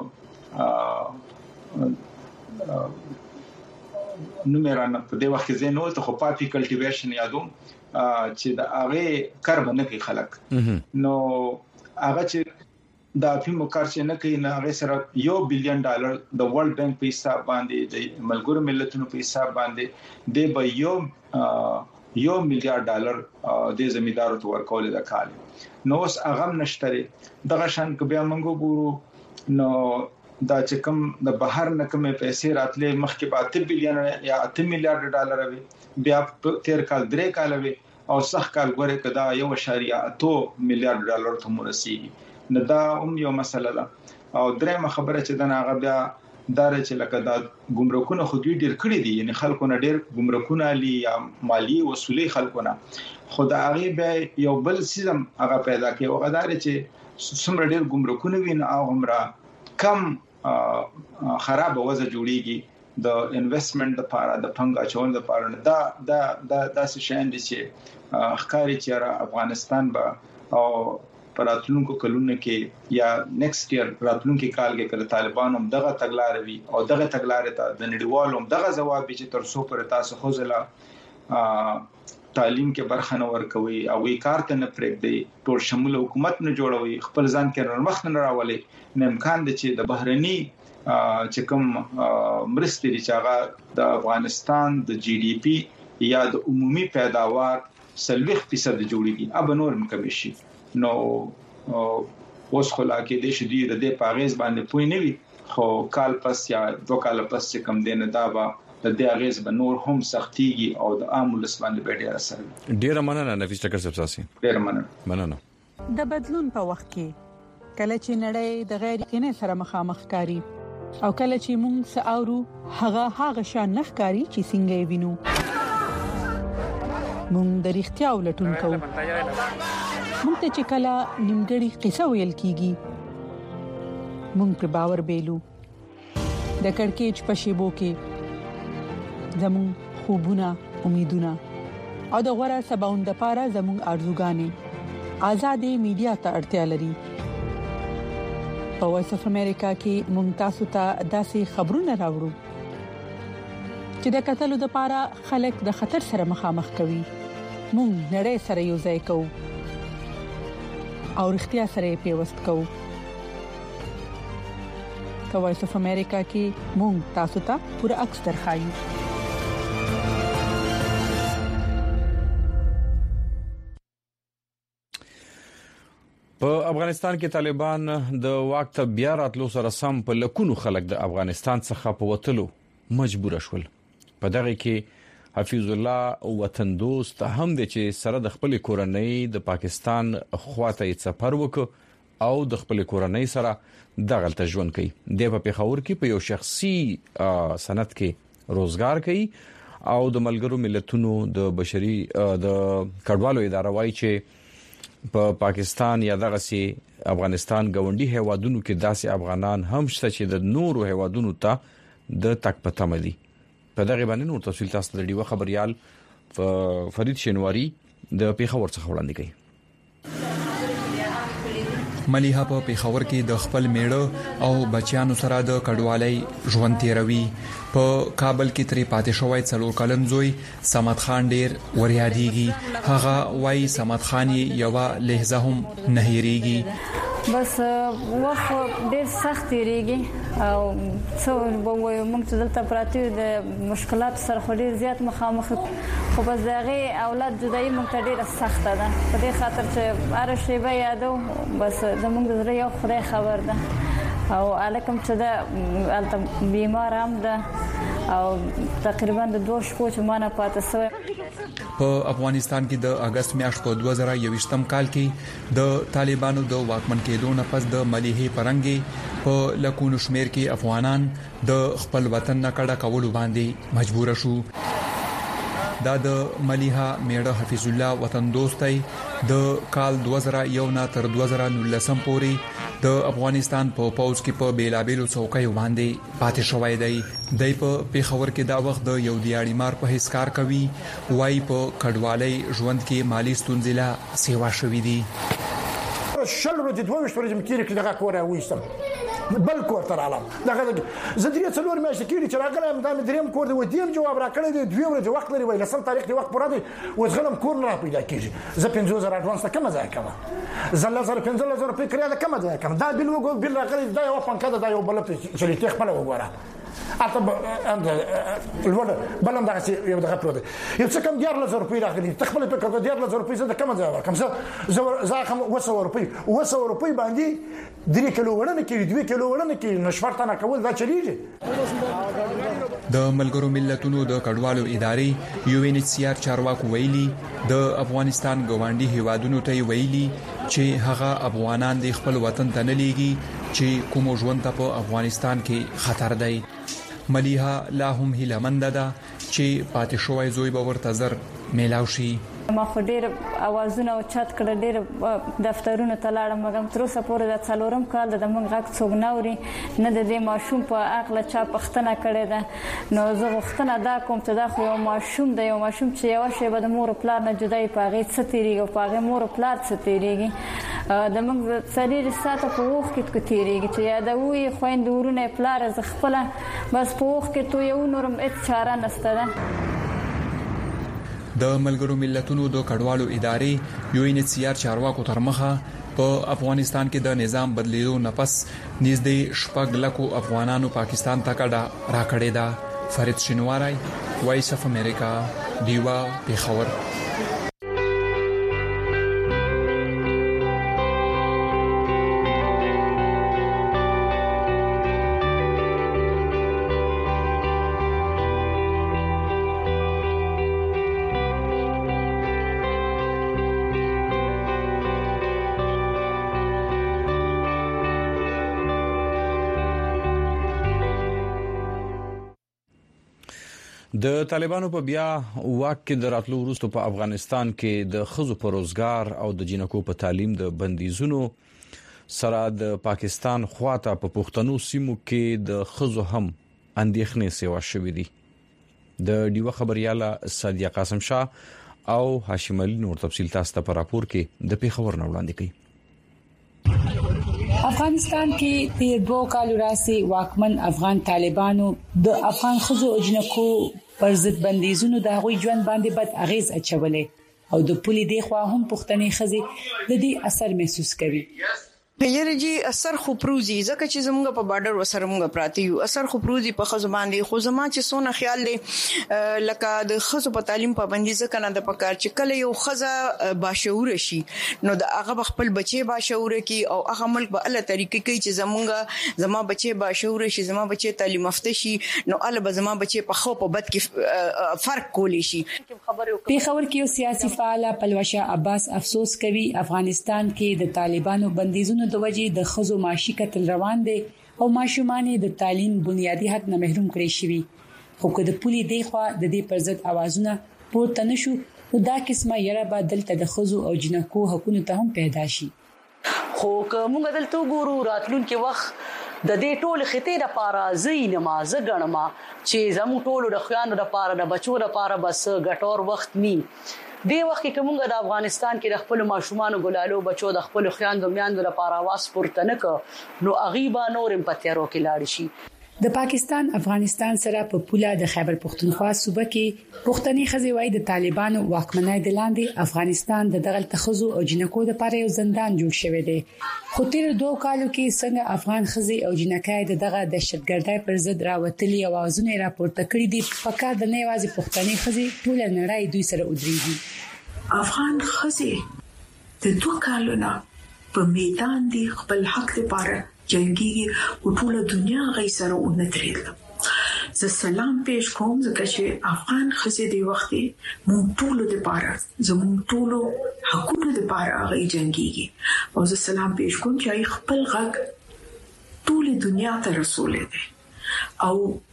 نومرانه په دې وخت کې زینول ته خو پاپی کلټیویشن یادو چې د هغه کاربن کې خلک نو هغه چې دا فیمو کار چې نه کوي نه هغه سره یو بلین ډالر د ورلد بانک په حساب باندې د ملګرو ملتونو په حساب باندې د به یو یو میلیارډ ډالر د زمیندارو ته ورکول د کال نو اوس هغه نشته دغه شان کې بیا موږ ګورو نو دا چې کوم د بهر نه کومه پیسې راتلې مخکې په اته بلین یا اته میلیارډ ډالر وي بیا تیر کال درې کال وي او صح کال غوړې کدا یو اشاریه اته میلیارډ ډالر ته مرسي نه دا هم یو مسله ده او درېمه خبره چې دا هغه بیا دار چې لکه دا ګمرکونه خو دوی ډیر کړی دي یعنی خلکو نه ډیر ګمرکونه لري یا مالی وسولي خلکو نه خدای هغه به یو بل سیستم هغه پیدا کوي او غدار چې څومره ډیر ګمرکونه وین او عمره کم خراب وضع جوړیږي د انویسټمنټ لپاره د فنګ اچول لپاره دا دا دا داسې شین دي چې ښکاری چې افغانستان به او راتلونکو کلونو کې یا نیکسټ ایئر راتلونکو کال کې کله طالبان هم دغه تګلارې وي او دغه تګلارې ته د نړیوالو هم دغه ځواب چې تر څو پر تاسو خو ځله تعلیم کې برخه نه ورکوي او وی کارته نه پرېږدي ټول شمول حکومت نه جوړوي خپل ځان کې نرمخ نه راولي نه امکان دي چې د بهرني چې کوم مرستې چې هغه د افغانستان د جی ډي پی یا د عمومي پیداوار سلويخ فیصد جوړيږي اب نور مکمل شي نو اوس خلا کې د شدي د دې پاغیز باندې پوي نه وي خو کال پس یا دو کال پس چې کم دین دا با د دې اغیز به نور هم سختيږي او د عام ولس باندې به ډیر اثر ډیر مننه نفیس ټکر صاحب ساسي ډیر مننه مننه د بدلون په وخت کې کله چې نړۍ د غیر یقیني سره مخامخ کاری او کله چې موږ ساورو هغه هغه شان نخکاری چې څنګه وینو موږ د اړتیا ولټون کوو موږ ته چې کله نیمګړی قصه ویل کیږي موږ پر باور بیلو د کڑکېچ په شیبو کې زمون خوبونه امیدونه او د غوړه سباوند لپاره زمون ارزوګانې آزادې میډیا ته اړتیا لري په وایس اف امریکا کې موږ تاسو ته داسې خبرونه راوړو چې د قتل لپاره خلک د خطر سره مخامخ کوي موږ نړۍ سره یو ځای کوو او اړتیا سره پیوست کوو په وایس اف امریکا کې موږ تاسو ته پوره عکس درخایو په افغانستان کې طالبان د وخت بیا راتلو سره سم په لکونو خلک د افغانستان څخه په وټلو مجبور شول په دغه کې حفیظ الله وطن دوست هم د چې سره د خپل کورنۍ د پاکستان خواته سفر وکړ او د خپل کورنۍ سره دغلت ژوند کوي د په پیښور کې په یو شخصي صنعت کې روزګار کوي او د ملګرو ملتونو د بشري د کډوالو اداره وایي چې په پا پاکستان یا دغه سي افغانستان غونډي هوادونو کې داسې افغانان هم شته چې د نورو هوادونو ته د تک پته مدي په دغه باندې نور تفصیل تاسو د ډیو خبريال فرید شینواری د پیښور څخه وړاندې کوي. مليحه په پیښور کې د خپل میړه او بچیانو سره د کډوالۍ ژوند تیروي. په کابل کې تری پاتې شوی څلور کلن زوی صمد خان ډیر وریاديږي. هغه وايي صمد خان یو لهجه هم نه هېریږي. بس وخت ډیر سخت ریږي او څو به موږ دلته پراته د مشکلات سره ډیر زیات مخامخ خو بس دغه اولاد جدایي موږ ته ډیر سخت ده په دې خاطر چې هر شی به یادو بس زموږ زړه یو خدای خبر ده او علیکم چې دا الته بیمار هم ده او تقریبا د دوه شپو چې مانه پاتې سوی. په افغانستان کې د اگست میاشت په دوه زره یوویشتم کال کې د طالبانو د واکمن کېدو نه پس د مليحه پرنګي په لکونو شمیر کې افغانان د خپل وطن نه کډه کولو باندې مجبور شو. دا د مليحه میړه حفیظ الله وطن دوستي د کال دوه زره یو نه تر دوه زره نولسم پورې د افغانستان په پوز کې په بیلابېلو څوکۍ باندې پاتې شوی دی. د په پیښور کې دا وخت د یو دیاړي مار په هیڅ کار کوي وای په کډوالۍ ژوند کې مالی ستونزې لا سیوا شوې دي. شل ورځې دوه وشت ورځې متیر کې دغه کور راوېستم بل کور تر عالم دغه زدري څلور میاشتې کې چې راغلم دا مې دریم کور دی و دیم جواب راکړی دی دوه ورځې وخت لري وای لسم تاریخ دی وخت پوره دی وځغلم کور نه پیدا کیږي زه پنځه زره اډوانس ته کوم ځای کوم زله زره پنځه زره په کړیا کوم ځای کوم دا بل وګو بل راغلی دا یو پنکا دا یو بل چې لته خپل وګوره اته اند الوړ بلم دا چې یو دغه پروت یو څه کم دیار لزر روپۍ راغلي تخپل په کړه دیار لزر روپۍ زه د کوم ځای ورکم زه زه کوم وسو روپۍ وسو روپۍ باندې درې کیلو وړنه کې دوه کیلو وړنه کې نشورته نه کول دا چلیږي. د ملګرو ملتونو د کډوالو ادارې یو ان ایچ سی آر چارواکو ویلي د افغانستان ګوانډي هیوادونو ته ویلي چې هغه افغانان د خپل وطن ته نه لیږي چې کوم ژوند ته په افغانستان کې خطر دی. مليحه لا هم هیلمند ده چې پاتې شوی زوی به ورته زر میلاو شي. ما خو ډیر اوازونه او چات کړه ډیر دفترونو ته لاړم مګم تر اوسه پورې د څلورم کال د موږ غږ څوک نوري نه د دې ماشوم په عقل چا پښتنه کړي ده نو زه غوښتنه دا کوم چې دا خو یو ماشوم دی یو ماشوم چې یو شی به د مور پلار نه جدای پاغې ستېریږي او پاغې مور پلار ستېریږي د موږ سړي ساته په وخت کې تېریږي چې یا د وې خويند ورونه پلار ز خپل بس په وخت کې تو یو نورم اڅ چاره نشته ده. د ملګرو ملتونو د کډوالو ادارې یو ان ایچ سی آر چارواکو تر مخه په افغانستان کې د نظام بدلیدو نه پس نږدې شپږ لکو افغانانو پاکستان ته کډه راکړې ده. فرید شینواری وایس اف امریکا دیوا پیښور. د طالبانو په بیا واک کې د راتلو وروسته په افغانستان کې د خزو په روزګار او د جنکو په تعلیم د بندیزونو سره د پاکستان خواته په پښتنو سیمو کې د خزو هم اندېښنې سیوا شوې دي. د ډیو خبرياله صادق قاسم شاه او هاشم علي نور تفصیل تاسو ته په راپور کې د پیښور نه وړاندې کوي. افغانستان کې په دوه کالو راځي واکمن افغان طالبانو د افغان خزو او جنکو پر ضد بندیزونو د هغوی ژوند باندې بد اغیز اچولې او د پولي دی خوا هم پښتني خزي د دې اثر محسوس کوي. پیری جی اثر خو پروزي ځکه چې زموږ په بارډر وسره موږ پراتی یو اثر خو پروزي په خزو باندې خو زما چې سونه خیال لې لکه د خزو په تعلیم پابندي ځکه نه د پکار چې کله یو خزه باشعور شي نو د هغه خپل بچي باشعور کی او هغه ملک په الله طریقې کوي چې زموږ زما بچي باشعور شي زما بچي تعلیم یافته شي نو الله به زما بچي په خو په بد کې فرق کولی شي. پیښور کې یو سیاسي فعال پلوشه عباس افسوس کوي افغانستان کې د طالبانو بندیزونو بندیزونو د وجې د خزو معاشي قتل روان دي او ماشومان د تعلیم بنیادی حق نه محروم کړي شوی خو که د پولي دی خو د دې پر ضد اوازونه پورته نشو نو دا قسمه یره به دلته د خزو او جنکو حقوقو ته هم پیدا شي خو که موږ دلته ګورو راتلونکي وخت د دې ټول خطې لپاره زین مازه غنما چې زمو ټول د خوانو لپاره د بچو لپاره بس ګټور وخت ني دی وخت کې موږ د افغانستان کې د خپل ماشومان ګلالو بچو د خپل خويندو میاندو لپاره واس پورته نه ک نو اغيبا نور په تیارو کې لاړ شي د پاکستان افغانستان سره په پوله د خیبر پختونخوا صوبه کې پښتني خزي وای د طالبانو واکمنۍ د لاندې افغانستان د دغل تخزو او جنکو د لپاره یو زندان جوړ شوی دی خو تیر دوه کالو کې څنګه افغان خزي او جنکای د دغه دهشتګردۍ پر ضد راوتلي اوازونه راپورته کړي دي په کار د نه یوازې پښتني خزي ټول نړۍ دوی سره ودرېږي افغان خزي د دوه کالو نه په میدان دی خپل حق لپاره جنگي او ټول دنیا غي سره ونترېدل زه سلام پېښ کوم ځکه چې افغان خزي دی وخت مونږ ټول د پاره زموږ ټول حقوقو د پاره غي جنگيږي او زه سلام پېښ کوم چې خپل غږ ټول دنیا ته رسول دي او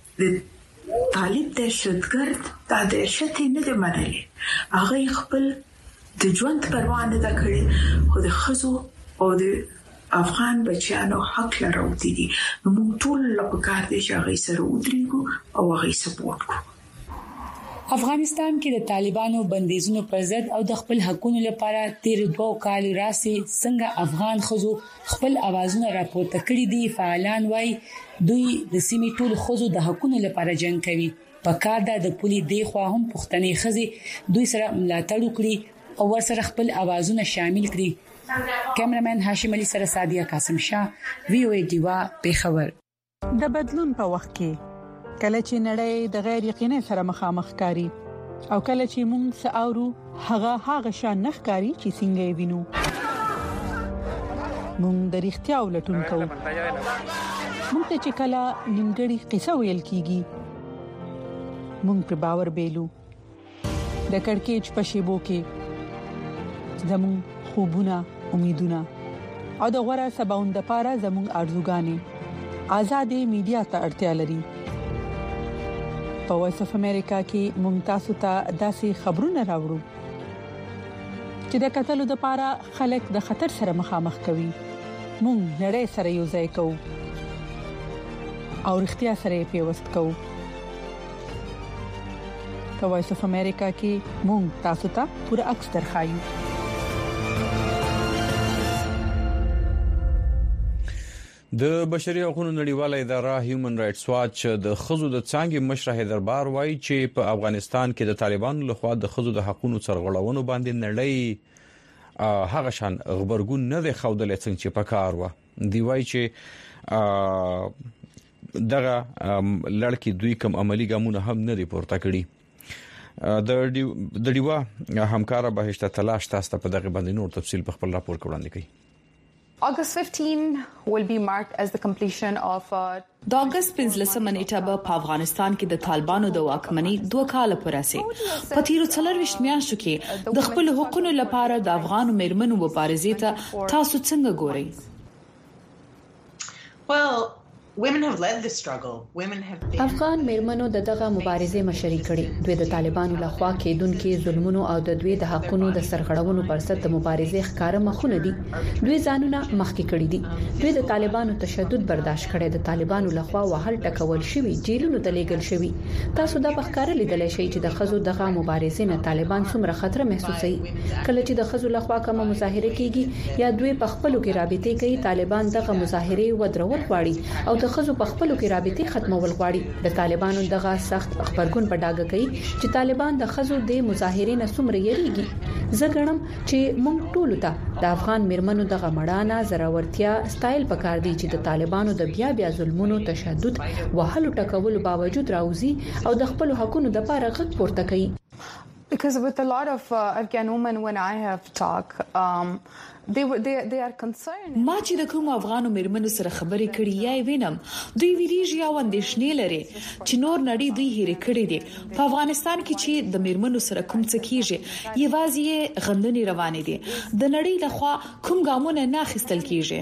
د طالب د شتګرد د دهشت نه دی منلې هغه خپل د ژوند پروا نه دا کړی خو د خزو او د افغان بچیانو حق لرونکي دي نو موږ ټول لپاره د شاغي سره ودرېګو او هغه سپورټ کوو افغانستان کې د طالبانو بندیزونو پر ضد او د خپل حقوقو لپاره تیر دوه کال راسي څنګه افغان خزو خپل اوازونه راپورته کړي دي فعالان وای دوی د سیمې ټول خزو د حقوقو لپاره جنگ کوي په کار د پولي دی خو هم پښتني خزي دوی سره ملاتړ وکړي او ورسره خپل اوازونه شامل کړي کیمرمن هاشم علي سره سادیه قاسم شاه وی او ای دیوا پیښور د بدلون په وخت کې کله چې نړۍ د غیر یقیني سره مخامخ کاری او کله چې موږ ساورو هغه هغه شان نخکاری چې څنګه وینو موږ د اړتیا ولټون کوو موږ ته چې کله نیمګړی قصه ویل کیږي موږ په باور بیلو د کڑکېچ په شیبو کې زموږ خوبونه امیدونه او د غوړه سباوند لپاره زموږ ارزوګانې آزادې میډیا ته اړتیا لري په وایس اف امریکا کې ممتاز ته داسې خبرونه راوړو چې د قتل لپاره خلک د خطر سره مخامخ کوي موږ نړۍ سره یو ځای کوو او اړتیا سره پیوست کوو په وایس اف امریکا کې موږ تاسو ته پوره عکس درخایو د بشري حقوقو نړیواله اداره هیومن رائټس واچ د خزو د څنګه مشر حیدربار وایي چې په افغانستان کې د طالبانو لخوا د خزو د حقوقو سرغړونو باندې نړۍ هغه شان خبرګون نه دی خوندل څنګه چې په کار و دی وایي چې دغه لړکی دوی کوم عملی ګامونه هم نه دی پورته کړی د د دیوا همکارا بهشته تلاش تاسو په دغه باندې نور تفصیل په خپل راپور کې وړاندې کړي August fifteenth will be marked as the completion of uh, د اگست پنځلسمه نیټه په افغانستان کې د طالبانو د واکمنۍ دوه کال پرسه په تیرو څلرويشت میاشتو کې د خپل حقوقو لپاره د افغان مېرمنو مبارزې ته تاسو څنګه ګورئ؟ Well, women have led this struggle. Women have been افغان مېرمنو د دغه مبارزې مشري کړې دوی د طالبانو لخوا کېدونکو ظلمونو او د دوی د حقونو د سرغړونو پر ضد د مبارزې ښکار مخونه دي دوی ځانونه مخکې کړي دي دوی د طالبانو تشدد برداشت کړي د طالبانو لخوا وهل ټکول شوی جیلونو ته لیږل شوی تاسو دا بخکار لیدل شئ چې د خزو دغه مبارزې نه طالبان څومره خطر محسوسوي کله چې د خزو لخوا کوم مظاهره کیږي یا دوی په خپلو کې رابطې کوي طالبان دغه مظاهره ودرول غواړي او د خزو په خپلو کې رابطې ختمول غواړي د طالبانو دغه سخت خبرګون په ډاګه کوي چې طالبان د خزو د مظاهرې نه څومره یریږي زه ګڼم چې موږ ټول ته د افغان مېرمنو دغه مړانه زراورتیا سټایل پکار دی چې د طالبانو د بیا بیا ظلمونو تشدد وهلو ټکولو باوجود راوځي او د خپل حقونو د لپاره غږ پورته کوي Because with a lot of uh, Afghan women when I have talked, um, they were they they are concerned. ما چې د کوم افغانو مېرمنو سره خبرې کړې یا وینم دوی ویریږي او اندېښنې لري چې نور نړۍ دوی هېر کړې دي په افغانستان کې چې د مېرمنو سره کوم څه کیږي یوازې غندنې روانې دي د نړۍ لخوا کوم ګامونه نه اخیستل کیږي.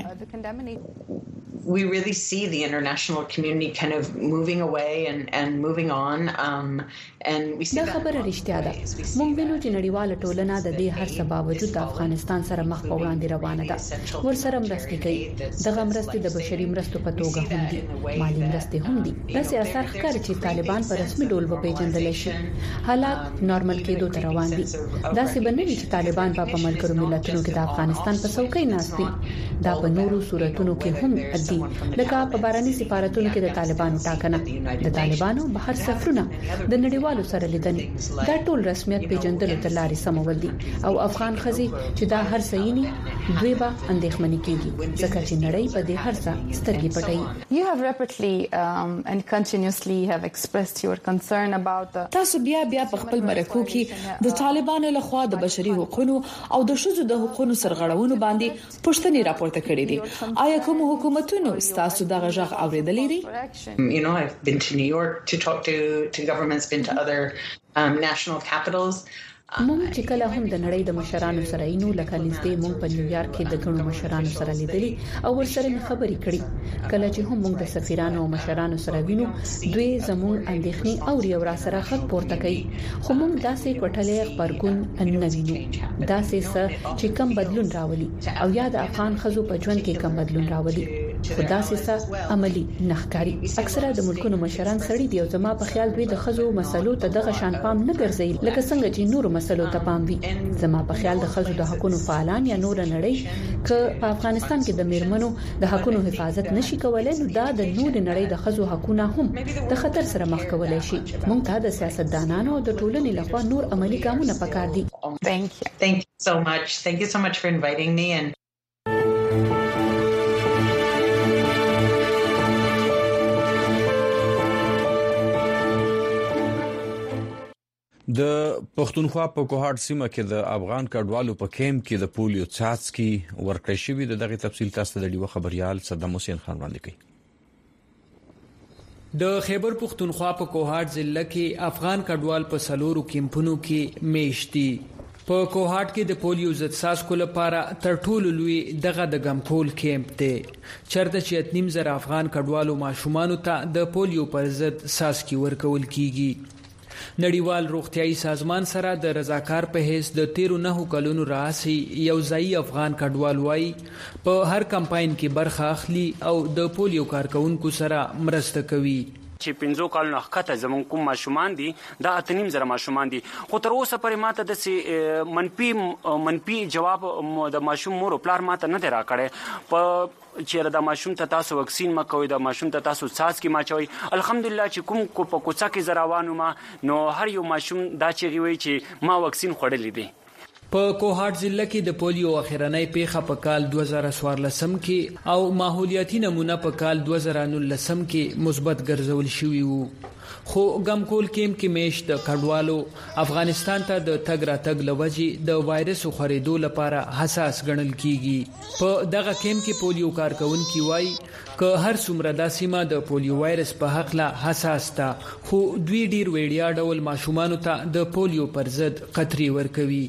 We really see the international community kind of moving away and and moving on um and we see دا خبره رښتیا ده. موږ وینو چې نړیواله ټولنه د دې هر څه باوجود د افغانستان سره مخ په وړاندې روانه ده. ورسره مرستې کوي. دغه مرستې د بشري مرستو په توګه هم دي. مالی مرستې هم دي. داسې اثر ښکاري چې طالبان په رسمي ډول وپېژندل شي. حالات نورمال کېدو ته روان دي. داسې بنوي چې طالبان په ملګرو ملتونو کې د افغانستان په څوکۍ ناست دي. دا په نورو صورتونو کې هم دي. لکه په باراني سفارتونو کې د طالبانو ټاکنه د طالبانو بهر سفرونه د نړیوالو سره لیدنې دا ټول رسمیت پیژندلو ته لارې سمول دي او افغان خزي چې دا هر څه یې دوی به اندېښمنې کیږي ځکه چې نړۍ په دې هر څه سترګې پټي. You have repeatedly um, and continuously have expressed your concern about the تاسو بیا بیا په خپل مرکو کې د طالبانو لخوا د بشري حقوقو او د ښځو د حقوقو سرغړونو باندې پوښتنې راپورته کړې دي. آیا کوم حکومتونو تاسو دغه ژغ اوریدلې دي؟ You know, I've been to New York to talk to to governments, been to other um, national capitals. موږ چې کله هم د نړۍ د مشرانو سره اینو لکه نږدې موږ په نیویارک کې د ګڼو مشرانو سره لیدلې او ورسره خبرې کړې. کله چې هم موږ د سفیرانو او مشرانو سره وینو دوی زموږ اندېښنې او یو را سره خط پورته کوي. خو موږ داسې کوټلې خبرګون نه وینو. داسې څه چې کم بدلون راولي او یا د افغان خزو په ژوند کې کم بدلون راولي. خدا سيسا عملی نخکاری اکثره د ملکونو مشران سړي دی او زما په خیال دوی د خزو مسلو ته دغه شان پام نه ګرځي لکه څنګه چې نور مسلو ته پام وي. زما په خیال د خزو د حقوقو فعالان یا نور نړۍ ک په افغانستان کې د میرمنو د حقوقو حفاظت نشي کولای نو دا د نور نړۍ د خزو حقوقونه هم د خطر سره مخ کولای شي. مونږ ته د سیاستدانانو او د ټولنې لخوا نور عملی ګامونه پکار دي. Thank you. Thank you so much. Thank you so much for inviting me and د پښتونخوا په کوهاټ سیمه کې د افغان کډوالو په کیمپ کې د پولیو څاڅکي ورکړی شوی د دغه تفصیل تاسو د ډیو خبريال صدام حسین خان وړاندې کړي. د خیبر پښتونخوا په کوهاټ ضلع کې افغان کډوال په سلورو کیمپونو کې میشتي. په کوهاټ کې د پولیو ضد څاڅکو لپاره تر ټولو لوی دغه د ګمکول کیمپ دی چرته چې اتنیم زره افغان کډوالو ماشومان ته د پولیو پر ضد څاڅکي ورکول کیږي. نړیوال روغتيایي سازمان سره د رضاکار په حیث د تیرو نه کلونو راځي یو ځای افغان کډوال وای په هر کمپاین کې برخه اخلي او د پولیو کارکونکو سره مرسته کوي. چې پنځو کالونو حقته زمون کوم ماشومان دي دا اتنیم زره ماشومان دي خو تر اوسه پرې ماته د منفي منفي جواب د ماشوم مور پلار ماته نه درا کړي په چیرې د ماشوم ته تاسو وکسین مکوئ د ماشوم ته تاسو څاڅکي ماچوي. الحمدلله چې کوم کو په کوڅه کې زراوانو ما نو هر یو ماشوم دا چې وی چې ما وکسین خوړلې دي. په کوهاټ ضلع کې د پولیو اخیرنۍ پیښه په کال دوه زره څوارلس کې او ماحولیاتي نمونه په کال دوه زره نولس کې مثبت ګرځول شوی وو. خو ګمکول کیمپ کې میشت کډوالو افغانستان ته د تګ راتګ لوجي د وایرس خورېدو لپاره حساس ګڼل کیږي. په دغه کیمپ کې پولیو کارکونکو وای که هر څومره د سیمه د پولیو وایرس په حق لا حساس تا خو دوی ډیر ویډیا ډول ماشومان ته د پولیو پر ضد قطري ورکوي.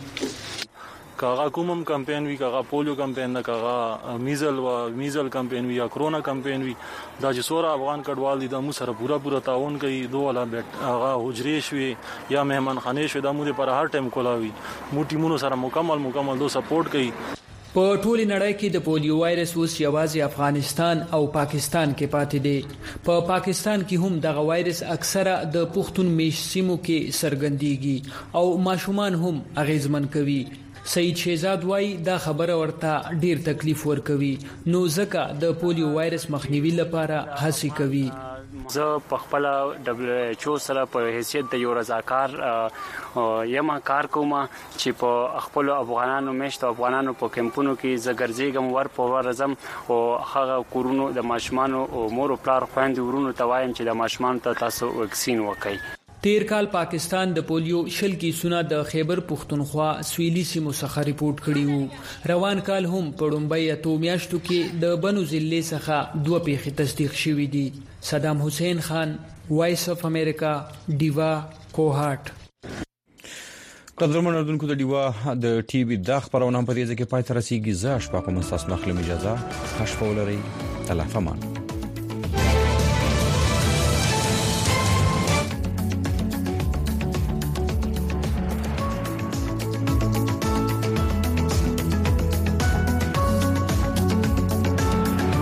کاغه کومم کمپاین وی کاغه پولیو کمپاین نه کاغه میزل و میزل کمپاین وی یا کرونا کمپاین وی دا چې سوره افغان کډوال دي د مو سره پورا پورا تعاون کوي دوه لا بیت هغه حجرې شوي یا مهمان خانه شوي د مو پر هر ټایم کولاوي مو ټیمونو سره مکمل مکمل دو سپورټ کوي. په ټول نړۍ کې د پولیو وایرس اوس یوازې افغانستان او پاکستان کې پاتې دی. په پا پاکستان کې هم دغه وایرس اکثره د پښتون میش سیمو کې سرګندېږي او ماشومان هم اغیزمن کوي. سید شهزاد وای دا خبره ورته ډیر تکلیف ورکوي نو ځکه د پولیو وایرس مخنیوي لپاره هڅه کوي. زه په خپل دبليو ایچ او سره په حیثیت د یو رضاکار یم کار کوم چې په خپل افغانانو مشت افغانانو په کمپونو کې زګرځېګم ور په ورزم او هغه کورونو د ماشومان او مور او پلار خويند ورونو ته وایم چې د ماشومان ته تاسو وکسین وکړئ. تیر کال پاکستان د پولیو شل کیسونه د خیبر پختونخوا سویلي سیمو څخه ریپورت کړي وو. روان کال هم په ډومبۍ اتو میاشتو کې د بنو ضلع څخه دوه پیښې تصدیق شوې دي. صدام حسین خان، وایس اف امریکا، ډیوا، کوهاټ. قدرمن اردوونکو د ډیوا د ټي وي د خبرونه په دې ځکه پای تر رسیدي زاش په کوم اساس مخلم اجازه خښ پولري تلفمان